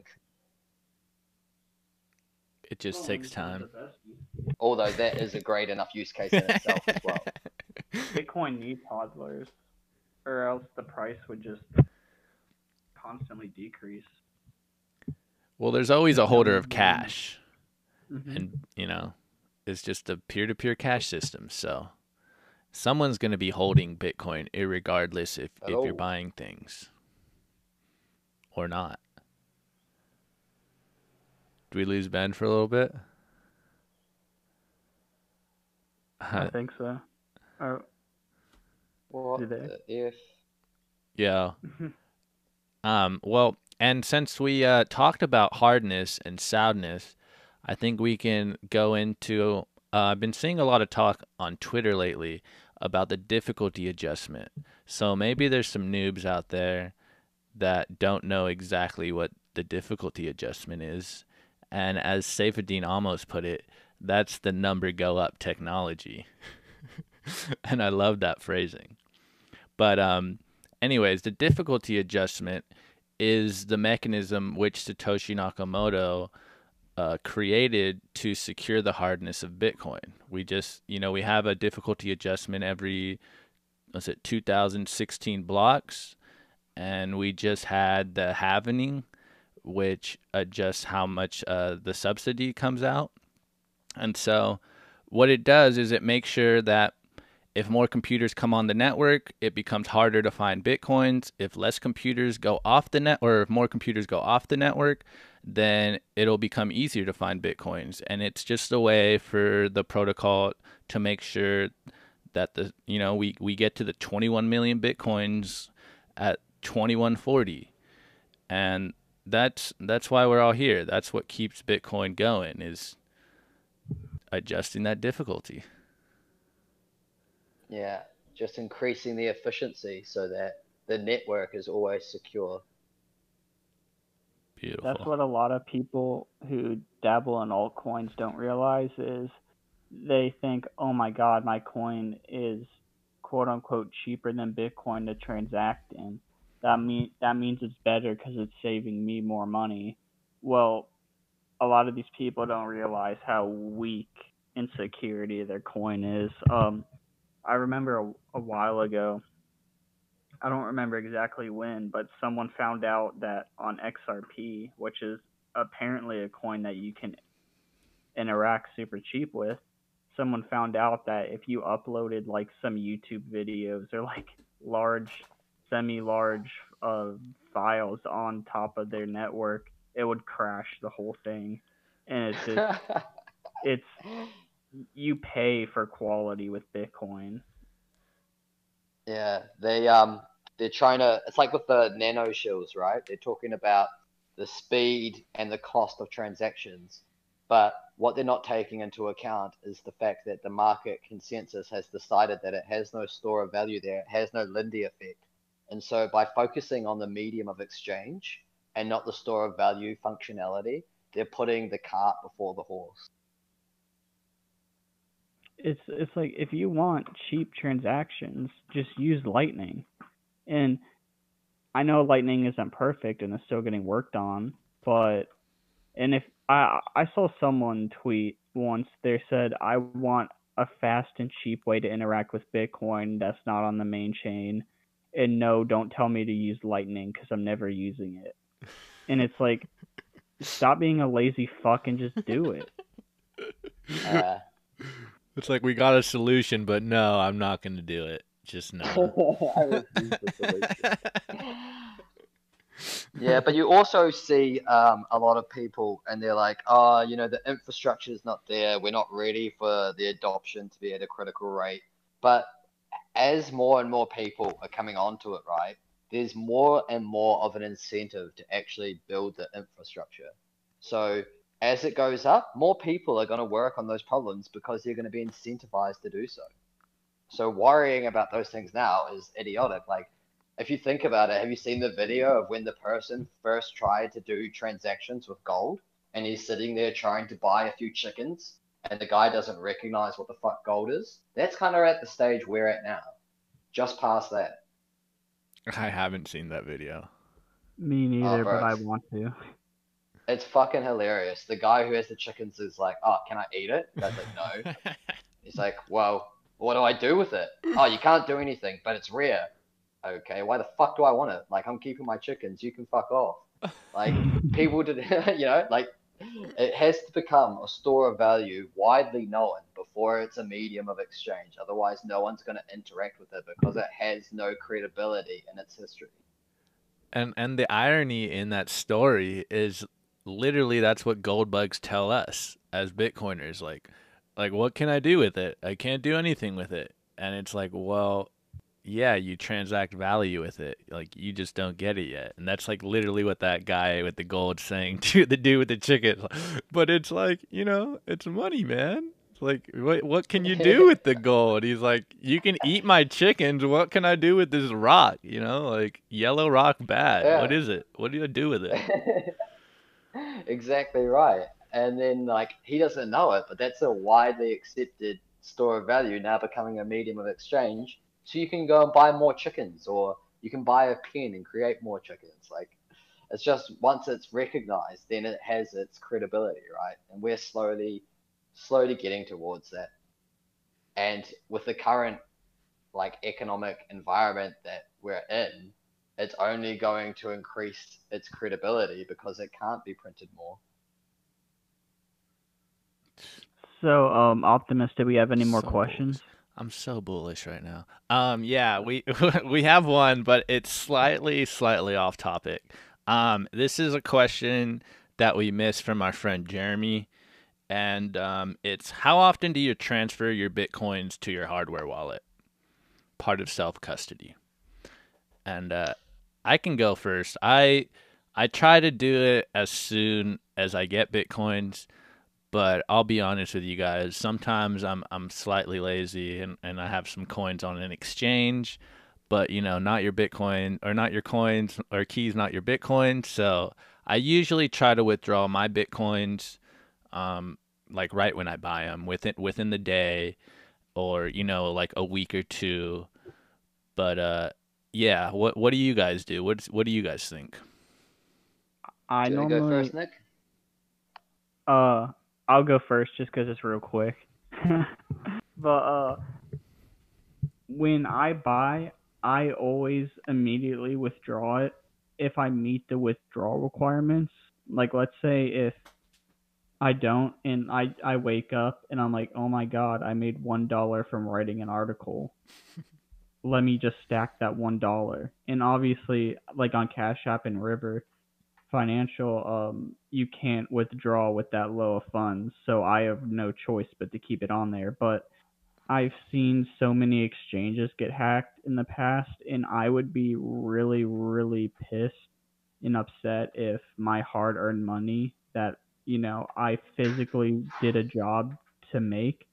It just Well, takes it's not time. the best use. Although that is a great enough use case in itself as well. Bitcoin needs hodlers, or else the price would just constantly decrease. Well, there's always a There's no holder of reason. cash, Mhm. and you know, it's just a peer-to-peer cash system. So someone's going to be holding Bitcoin, irregardless if if you're Hello. buying things or not. Do we lose Ben for a little bit? I think so. Oh, What Do they? the F? Yeah. Um, well, and since we uh, talked about hardness and soundness, I think we can go into. Uh, I've been seeing a lot of talk on Twitter lately about the difficulty adjustment. So maybe there's some noobs out there that don't know exactly what the difficulty adjustment is. And as Saifuddin almost put it, that's the number go up technology. And I love that phrasing. But um, anyways, the difficulty adjustment is the mechanism which Satoshi Nakamoto uh, created to secure the hardness of Bitcoin. We just, you know, we have a difficulty adjustment every, was it two thousand sixteen blocks, and we just had the halvening, which adjusts how much uh, the subsidy comes out. And so what it does is it makes sure that if more computers come on the network, it becomes harder to find Bitcoins. If less computers go off the net, or if more computers go off the network, then it'll become easier to find Bitcoins. And it's just a way for the protocol to make sure that the, you know, we, we get to the twenty-one million Bitcoins at twenty-one forty. And that's that's why we're all here. That's what keeps Bitcoin going, is adjusting that difficulty. Yeah, just increasing the efficiency so that the network is always secure. Beautiful. That's what a lot of people who dabble in altcoins don't realize is they think, oh my god, my coin is quote unquote cheaper than Bitcoin to transact in. That mean that means it's better because it's saving me more money. Well, a lot of these people don't realize how weak in security their coin is. Um, I remember a, a while ago, I don't remember exactly when, but someone found out that on X R P, which is apparently a coin that you can interact super cheap with. Someone found out that if you uploaded like some YouTube videos or like large, semi-large uh, files on top of their network, it would crash the whole thing. And it's just, it's, you pay for quality with Bitcoin. Yeah, they um they're trying to. It's like with the nano shills, right? They're talking about the speed and the cost of transactions, but what they're not taking into account is the fact that the market consensus has decided that it has no store of value there, it has no Lindy effect, and so by focusing on the medium of exchange and not the store of value functionality, they're putting the cart before the horse. It's it's like if you want cheap transactions, just use Lightning. And I know Lightning isn't perfect and it's still getting worked on, but and if I I saw someone tweet once, they said I want a fast and cheap way to interact with Bitcoin that's not on the main chain, and no, don't tell me to use Lightning because I'm never using it. And it's like, stop being a lazy fuck and just do it. Uh, It's like we got a solution, but no, I'm not going to do it. Just no. I refuse the solution. Yeah, but you also see um, a lot of people, and they're like, "Oh, you know, the infrastructure is not there. We're not ready for the adoption to be at a critical rate." But as more and more people are coming onto it, right, there's more and more of an incentive to actually build the infrastructure. So as it goes up, more people are going to work on those problems because they're going to be incentivized to do so. So worrying about those things now is idiotic. Like, if you think about it, have you seen the video of when the person first tried to do transactions with gold and he's sitting there trying to buy a few chickens and the guy doesn't recognize what the fuck gold is? That's kind of at the stage we're at now. Just past that. I haven't seen that video. Me neither, Oh, bro, but I it's- want to. It's fucking hilarious. The guy who has the chickens is like, "Oh, can I eat it?" The guy's like, "No." He's like, "Well, what do I do with it?" "Oh, you can't do anything, but it's rare." "Okay, why the fuck do I want it? Like, I'm keeping my chickens. You can fuck off." Like, people did, you know, like, it has to become a store of value widely known before it's a medium of exchange. Otherwise, no one's going to interact with it because it has no credibility in its history. And and the irony in that story is literally that's what gold bugs tell us as Bitcoiners. Like, like what can I do with it? I can't do anything with it. And it's like, well, yeah, you transact value with it. Like you just don't get it yet. And that's like literally what that guy with the gold saying to the dude with the chickens. But it's like, you know, it's money, man. It's like, what what can you do with the gold? He's like, you can eat my chickens. What can I do with this rock? You know, like yellow rock bad. Yeah. What is it? What do I do with it? Exactly right. And then, like, he doesn't know it, but that's a widely accepted store of value now becoming a medium of exchange. So you can go and buy more chickens, or you can buy a pen and create more chickens. Like, it's just once it's recognized, then it has its credibility, right? And we're slowly, slowly getting towards that. And with the current, like, economic environment that we're in, it's only going to increase its credibility because it can't be printed more. So, um, Optimus, do we have any more So questions? bullish. I'm so bullish right now. Um, yeah, we we have one, but it's slightly slightly off topic. Um, this is a question that we missed from our friend Jeremy, and um, it's how often do you transfer your bitcoins to your hardware wallet? Part of self custody. And uh, I can go first. I I try to do it as soon as I get bitcoins, but I'll be honest with you guys. Sometimes I'm I'm slightly lazy and, and I have some coins on an exchange, but you know, not your Bitcoin or not your coins or keys, not your Bitcoin. So I usually try to withdraw my Bitcoins, um, like right when I buy them, within within the day, or you know, like a week or two. But uh, yeah, what what do you guys do? What what do you guys think? I Do you want to go normally, first, Nick? uh, I'll go first just 'cause it's real quick. But uh, when I buy, I always immediately withdraw it if I meet the withdrawal requirements. Like, let's say if I don't, and I I wake up and I'm like, oh my god, I made one dollar from writing an article. Let me just stack that one dollar. And obviously, like on Cash App and River Financial, um, you can't withdraw with that low of funds, so I have no choice but to keep it on there. But I've seen so many exchanges get hacked in the past, and I would be really, really pissed and upset if my hard earned money that, you know, I physically did a job to make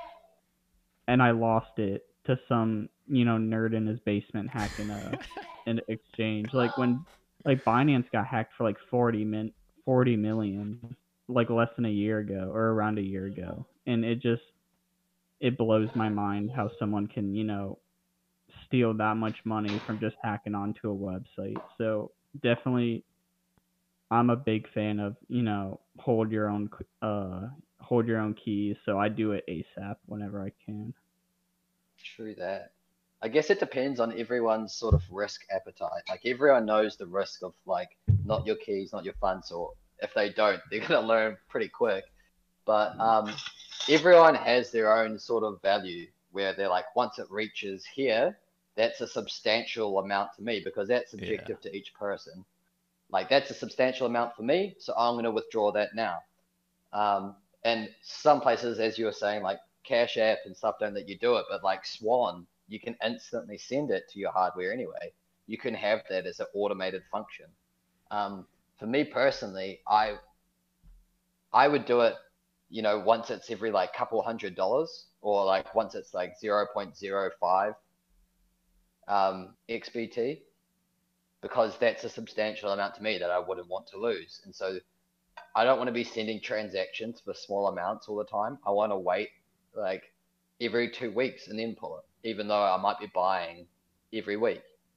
and I lost it to some, you know, nerd in his basement hacking a an exchange. Like when like Binance got hacked for like forty min forty million like less than a year ago or around a year ago. And it just it blows my mind how someone can, you know, steal that much money from just hacking onto a website. So definitely, I'm a big fan of, you know, hold your own uh hold your own keys. So I do it ASAP whenever I can. True that. I guess it depends on everyone's sort of risk appetite. Like everyone knows the risk of like not your keys, not your funds, or if they don't, they're gonna learn pretty quick. But um, everyone has their own sort of value where they're like, once it reaches here, that's a substantial amount to me because that's Yeah. subjective to each person. Like that's a substantial amount for me, so I'm gonna withdraw that now. Um, and some places, as you were saying, like Cash App and stuff, don't let you do it, but like Swan, you can instantly send it to your hardware anyway. You can have that as an automated function. Um, for me personally, I I would do it, you know, once it's every like couple hundred dollars, or like once it's like zero point zero five um, X B T, because that's a substantial amount to me that I wouldn't want to lose. And so I don't want to be sending transactions for small amounts all the time. I want to wait like every two weeks and then pull it, even though I might be buying every week.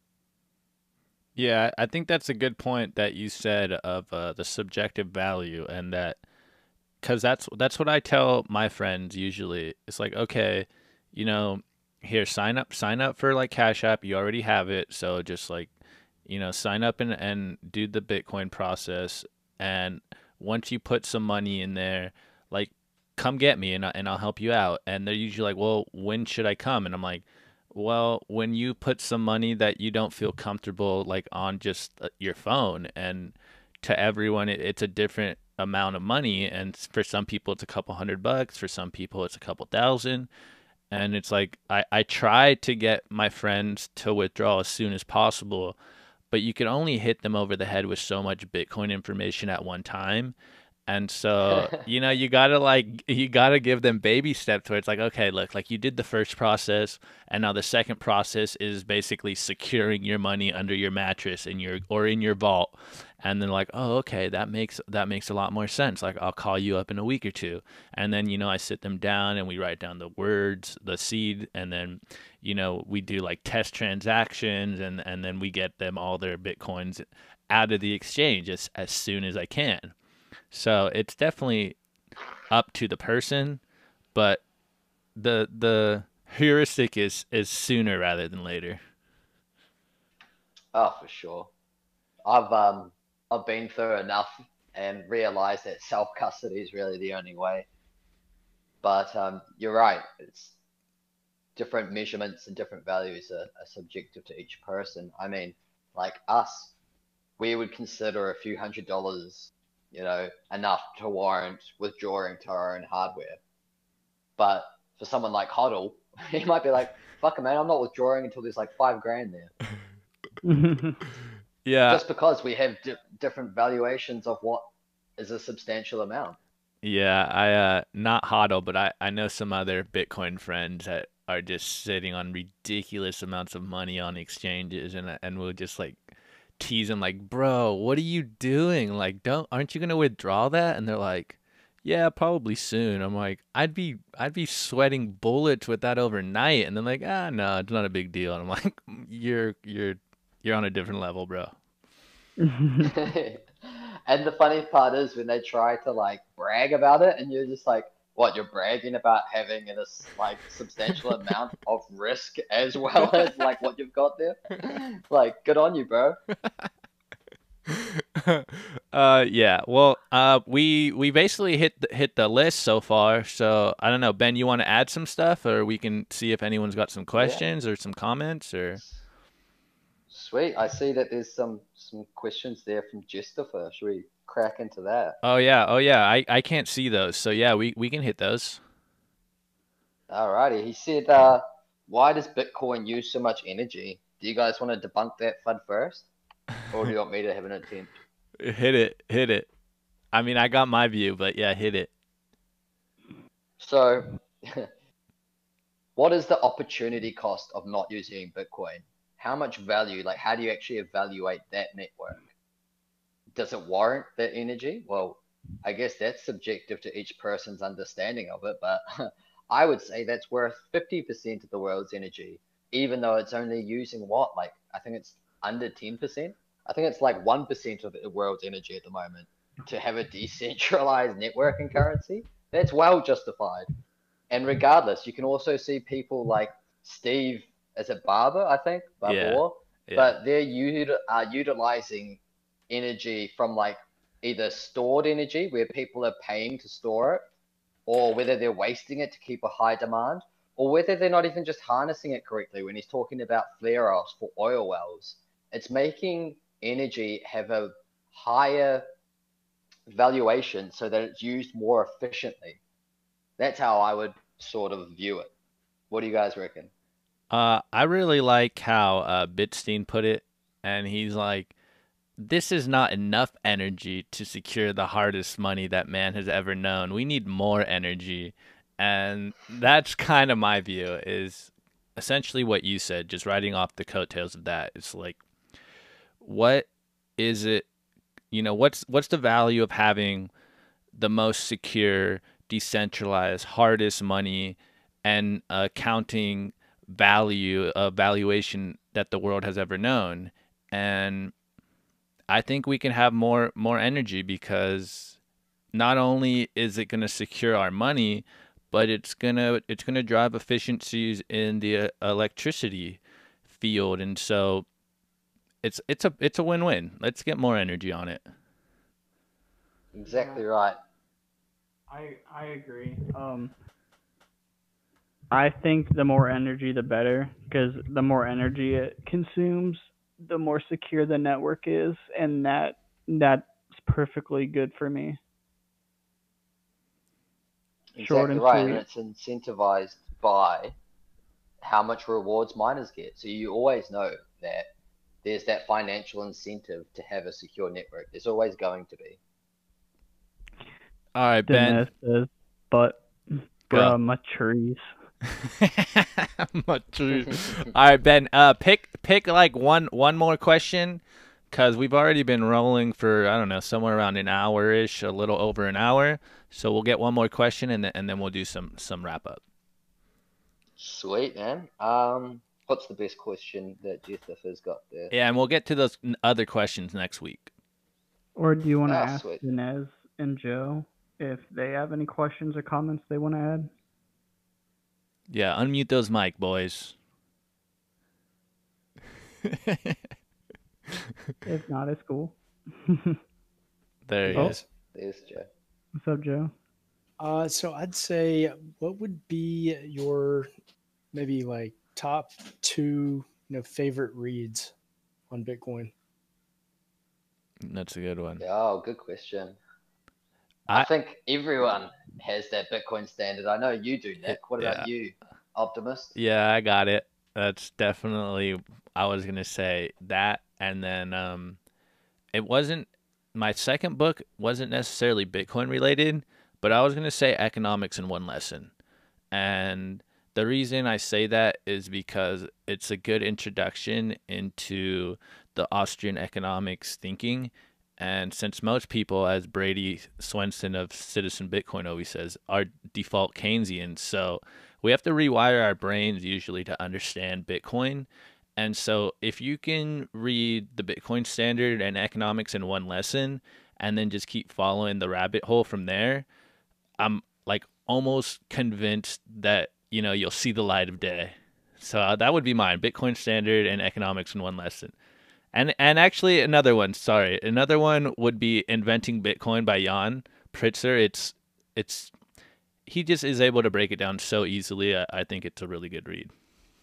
Yeah, I think that's a good point that you said of uh, the subjective value, and that because that's that's what I tell my friends usually. It's like, okay, you know, here sign up sign up for like Cash App. You already have it, so just like, you know, sign up and and do the Bitcoin process. And once you put some money in there, like, come get me and I, and I'll help you out. And they're usually like, well, when should I come? And I'm like, well, when you put some money that you don't feel comfortable like on just uh, your phone. And to everyone, it, it's a different amount of money. And for some people, it's a couple hundred bucks. For some people, it's a couple thousand. And it's like I, I try to get my friends to withdraw as soon as possible, but you can only hit them over the head with so much Bitcoin information at one time. And so, you know, you gotta like you gotta give them baby steps where it's like, okay, look, like you did the first process, and now the second process is basically securing your money under your mattress in your or in your vault. And then like, oh, okay, that makes that makes a lot more sense. Like I'll call you up in a week or two. And then, you know, I sit them down and we write down the words, the seed, and then, you know, we do like test transactions, and and then we get them all their Bitcoins out of the exchange as as soon as I can. So it's definitely up to the person, but the the heuristic is is sooner rather than later. Oh, for sure. I've um I've been through enough and realized that self custody is really the only way. But um, you're right. It's different measurements and different values are, are subjective to each person. I mean, like us, we would consider a few hundred dollars, you know, enough to warrant withdrawing to our own hardware. But for someone like Huddle, he might be like, fuck it, man, I'm not withdrawing until there's like five grand there. Yeah. Just because we have di- different valuations of what is a substantial amount. Yeah, I uh not hodl, but I I know some other Bitcoin friends that are just sitting on ridiculous amounts of money on exchanges, and and we'll just like tease them like, "Bro, what are you doing? Like, don't aren't you gonna withdraw that?" And they're like, "Yeah, probably soon." I'm like, "I'd be I'd be sweating bullets with that overnight." And they're like, "Ah, no, it's not a big deal." And I'm like, "You're you're you're on a different level, bro." And the funny part is when they try to like brag about it, and you're just like, what, you're bragging about having this like substantial amount of risk as well as like what you've got there? Like, good on you, bro. uh, yeah. Well, uh, we we basically hit the, hit the list so far. So I don't know, Ben. You want to add some stuff, or we can see if anyone's got some Yeah. questions or some comments, or Sweet. I see that there's some some questions there from Justifer. Should we crack into that? oh yeah, oh yeah. I I can't see those, so yeah, we we can hit those. Alrighty. He said, uh, why does Bitcoin use so much energy? Do you guys want to debunk that F U D first? Or do you want me to have an attempt? Hit it, hit it. I mean, I got my view, but yeah, hit it. So, what is the opportunity cost of not using Bitcoin? How much value, like, how do you actually evaluate that network? Does it warrant that energy? Well, I guess that's subjective to each person's understanding of it, but I would say that's worth fifty percent of the world's energy, even though it's only using what? Like, I think it's under ten percent. I think it's like one percent of the world's energy at the moment to have a decentralized networking currency. That's well justified. And regardless, you can also see people like Steve, is it Barber, I think? Yeah, Barber, yeah. but they're uti- are utilizing energy from like either stored energy where people are paying to store it, or whether they're wasting it to keep a high demand, or whether they're not even just harnessing it correctly when he's talking about flare-offs for oil wells. It's making energy have a higher valuation so that it's used more efficiently. That's how I would sort of view it. What do you guys reckon? Uh, I really like how uh, Bitstein put it, and he's like, this is not enough energy to secure the hardest money that man has ever known. We need more energy. And that's kind of my view, is essentially what you said, just riding off the coattails of that. It's like, what is it, you know, what's what's the value of having the most secure, decentralized, hardest money and accounting value, uh, valuation that the world has ever known? And I think we can have more more energy because not only is it going to secure our money, but it's gonna it's gonna drive efficiencies in the uh, electricity field, and so it's it's a it's a win-win. Let's get more energy on it. Exactly Yeah, right. I I agree. Um, I think the more energy, the better, because the more energy it consumes, the more secure the network is, and that that's perfectly good for me. Short Exactly and right. And sweet. it's incentivized by how much rewards miners get. So you always know that there's that financial incentive to have a secure network. There's always going to be. All right, Ben, Dennis says, but go. bruh, my trees. My truth. All right, Ben. Uh, pick pick like one one more question, cause we've already been rolling for I don't know somewhere around an hour ish, a little over an hour. So we'll get one more question and then and then we'll do some some wrap up. Sweet, man. Um, what's the best question that Joseph has got there? Yeah, and we'll get to those n- other questions next week. Or do you want to Ah, ask sweet. Denez and Joe if they have any questions or comments they want to add? Yeah, unmute those mic, boys. If not, it's cool. There he Oh, is. There's Joe. what's up, Joe? Uh, so I'd say what would be your maybe like top two, you know, favorite reads on Bitcoin? That's a good one. Oh, good question. I I think everyone has that Bitcoin standard. I know you do, y- Nick. What yeah. about you, Optimist? Yeah, I got it. That's definitely I was gonna say that, and then um, it wasn't my second book wasn't necessarily Bitcoin related, but I was gonna say economics in one lesson, and the reason I say that is because it's a good introduction into the Austrian economics thinking. And since most people, as Brady Swenson of Citizen Bitcoin always says, are default Keynesians, so we have to rewire our brains usually to understand Bitcoin. And so if you can read the Bitcoin standard and economics in one lesson and then just keep following the rabbit hole from there, I'm like almost convinced that, you know, you'll see the light of day. So uh, that would be mine, Bitcoin standard and economics in one lesson. And and actually another one, sorry. Another one would be Inventing Bitcoin by Jan Pritzer. It's it's he just is able to break it down so easily. I, I think it's a really good read.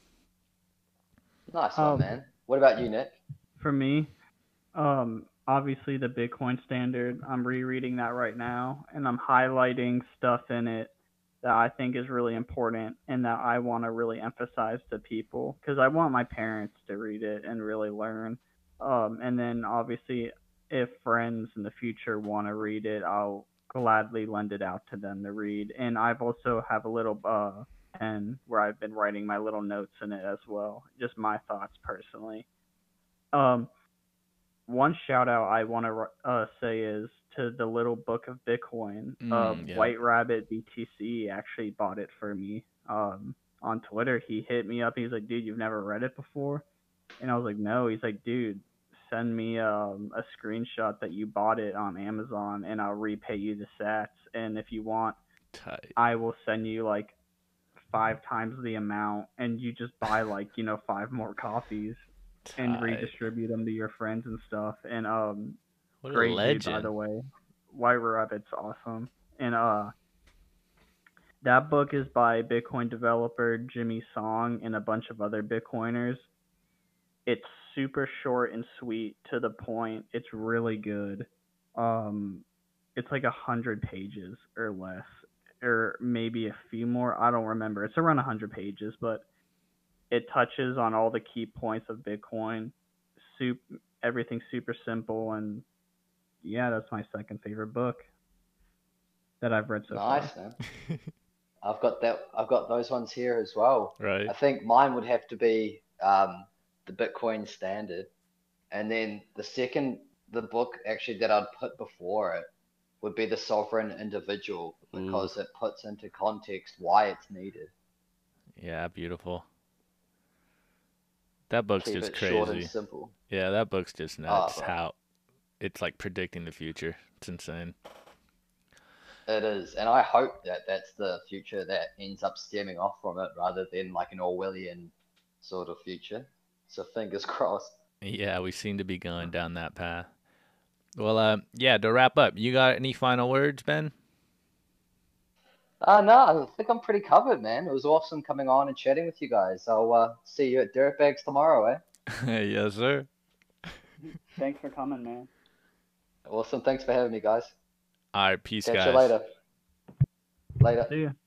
Nice one, Um, man. What about you, Nick? For me, um, obviously the Bitcoin Standard. I'm rereading that right now, and I'm highlighting stuff in it that I think is really important and that I want to really emphasize to people because I want my parents to read it and really learn. Um, and then obviously, if friends in the future want to read it, I'll gladly lend it out to them to read. And I've also have a little uh pen where I've been writing my little notes in it as well, just my thoughts personally. Um, One shout out I want to uh, say is to the Little Book of Bitcoin. Uh, Mm, yeah. White Rabbit B T C actually bought it for me. Um, on Twitter, he hit me up. He's like, "Dude, you've never read it before?" And I was like, "No." He's like, "Dude, send me um, a screenshot that you bought it on Amazon, and I'll repay you the sats. And if you want, Tight. I will send you like five times the amount, and you just buy like you know five more copies." And Tight. redistribute them to your friends and stuff. And um, What a great dude, by legend. the way. White Rabbit's awesome. And uh, that book is by Bitcoin developer Jimmy Song and a bunch of other Bitcoiners. It's super short and sweet to the point. It's really good. Um, it's like a hundred pages or less, or maybe a few more. I don't remember. It's around a hundred pages, but it touches on all the key points of Bitcoin. Soup, everything's super simple, and yeah, that's my second favorite book that I've read so far. Nice, man. I've got that. I've got those ones here as well. Right. I think mine would have to be um, the Bitcoin Standard, and then the second, the book actually that I'd put before it would be the Sovereign Individual because it puts into context why it's needed. Yeah, beautiful. That book's Keep just it short and crazy. simple. Yeah, that book's just Oh, nuts. bro. How it's like predicting the future. It's insane. It is, and I hope that that's the future that ends up stemming off from it rather than like an Orwellian sort of future. So fingers crossed. Yeah, we seem to be going down that path. Well, uh, yeah, to wrap up, you got any final words, Ben? Uh, no, I think I'm pretty covered, man. It was awesome coming on and chatting with you guys. I'll uh, see you at Dirtbags tomorrow, eh? Yes, sir. Thanks for coming, man. Awesome. Thanks for having me, guys. All right, peace, Catch guys. you later. Later. See ya.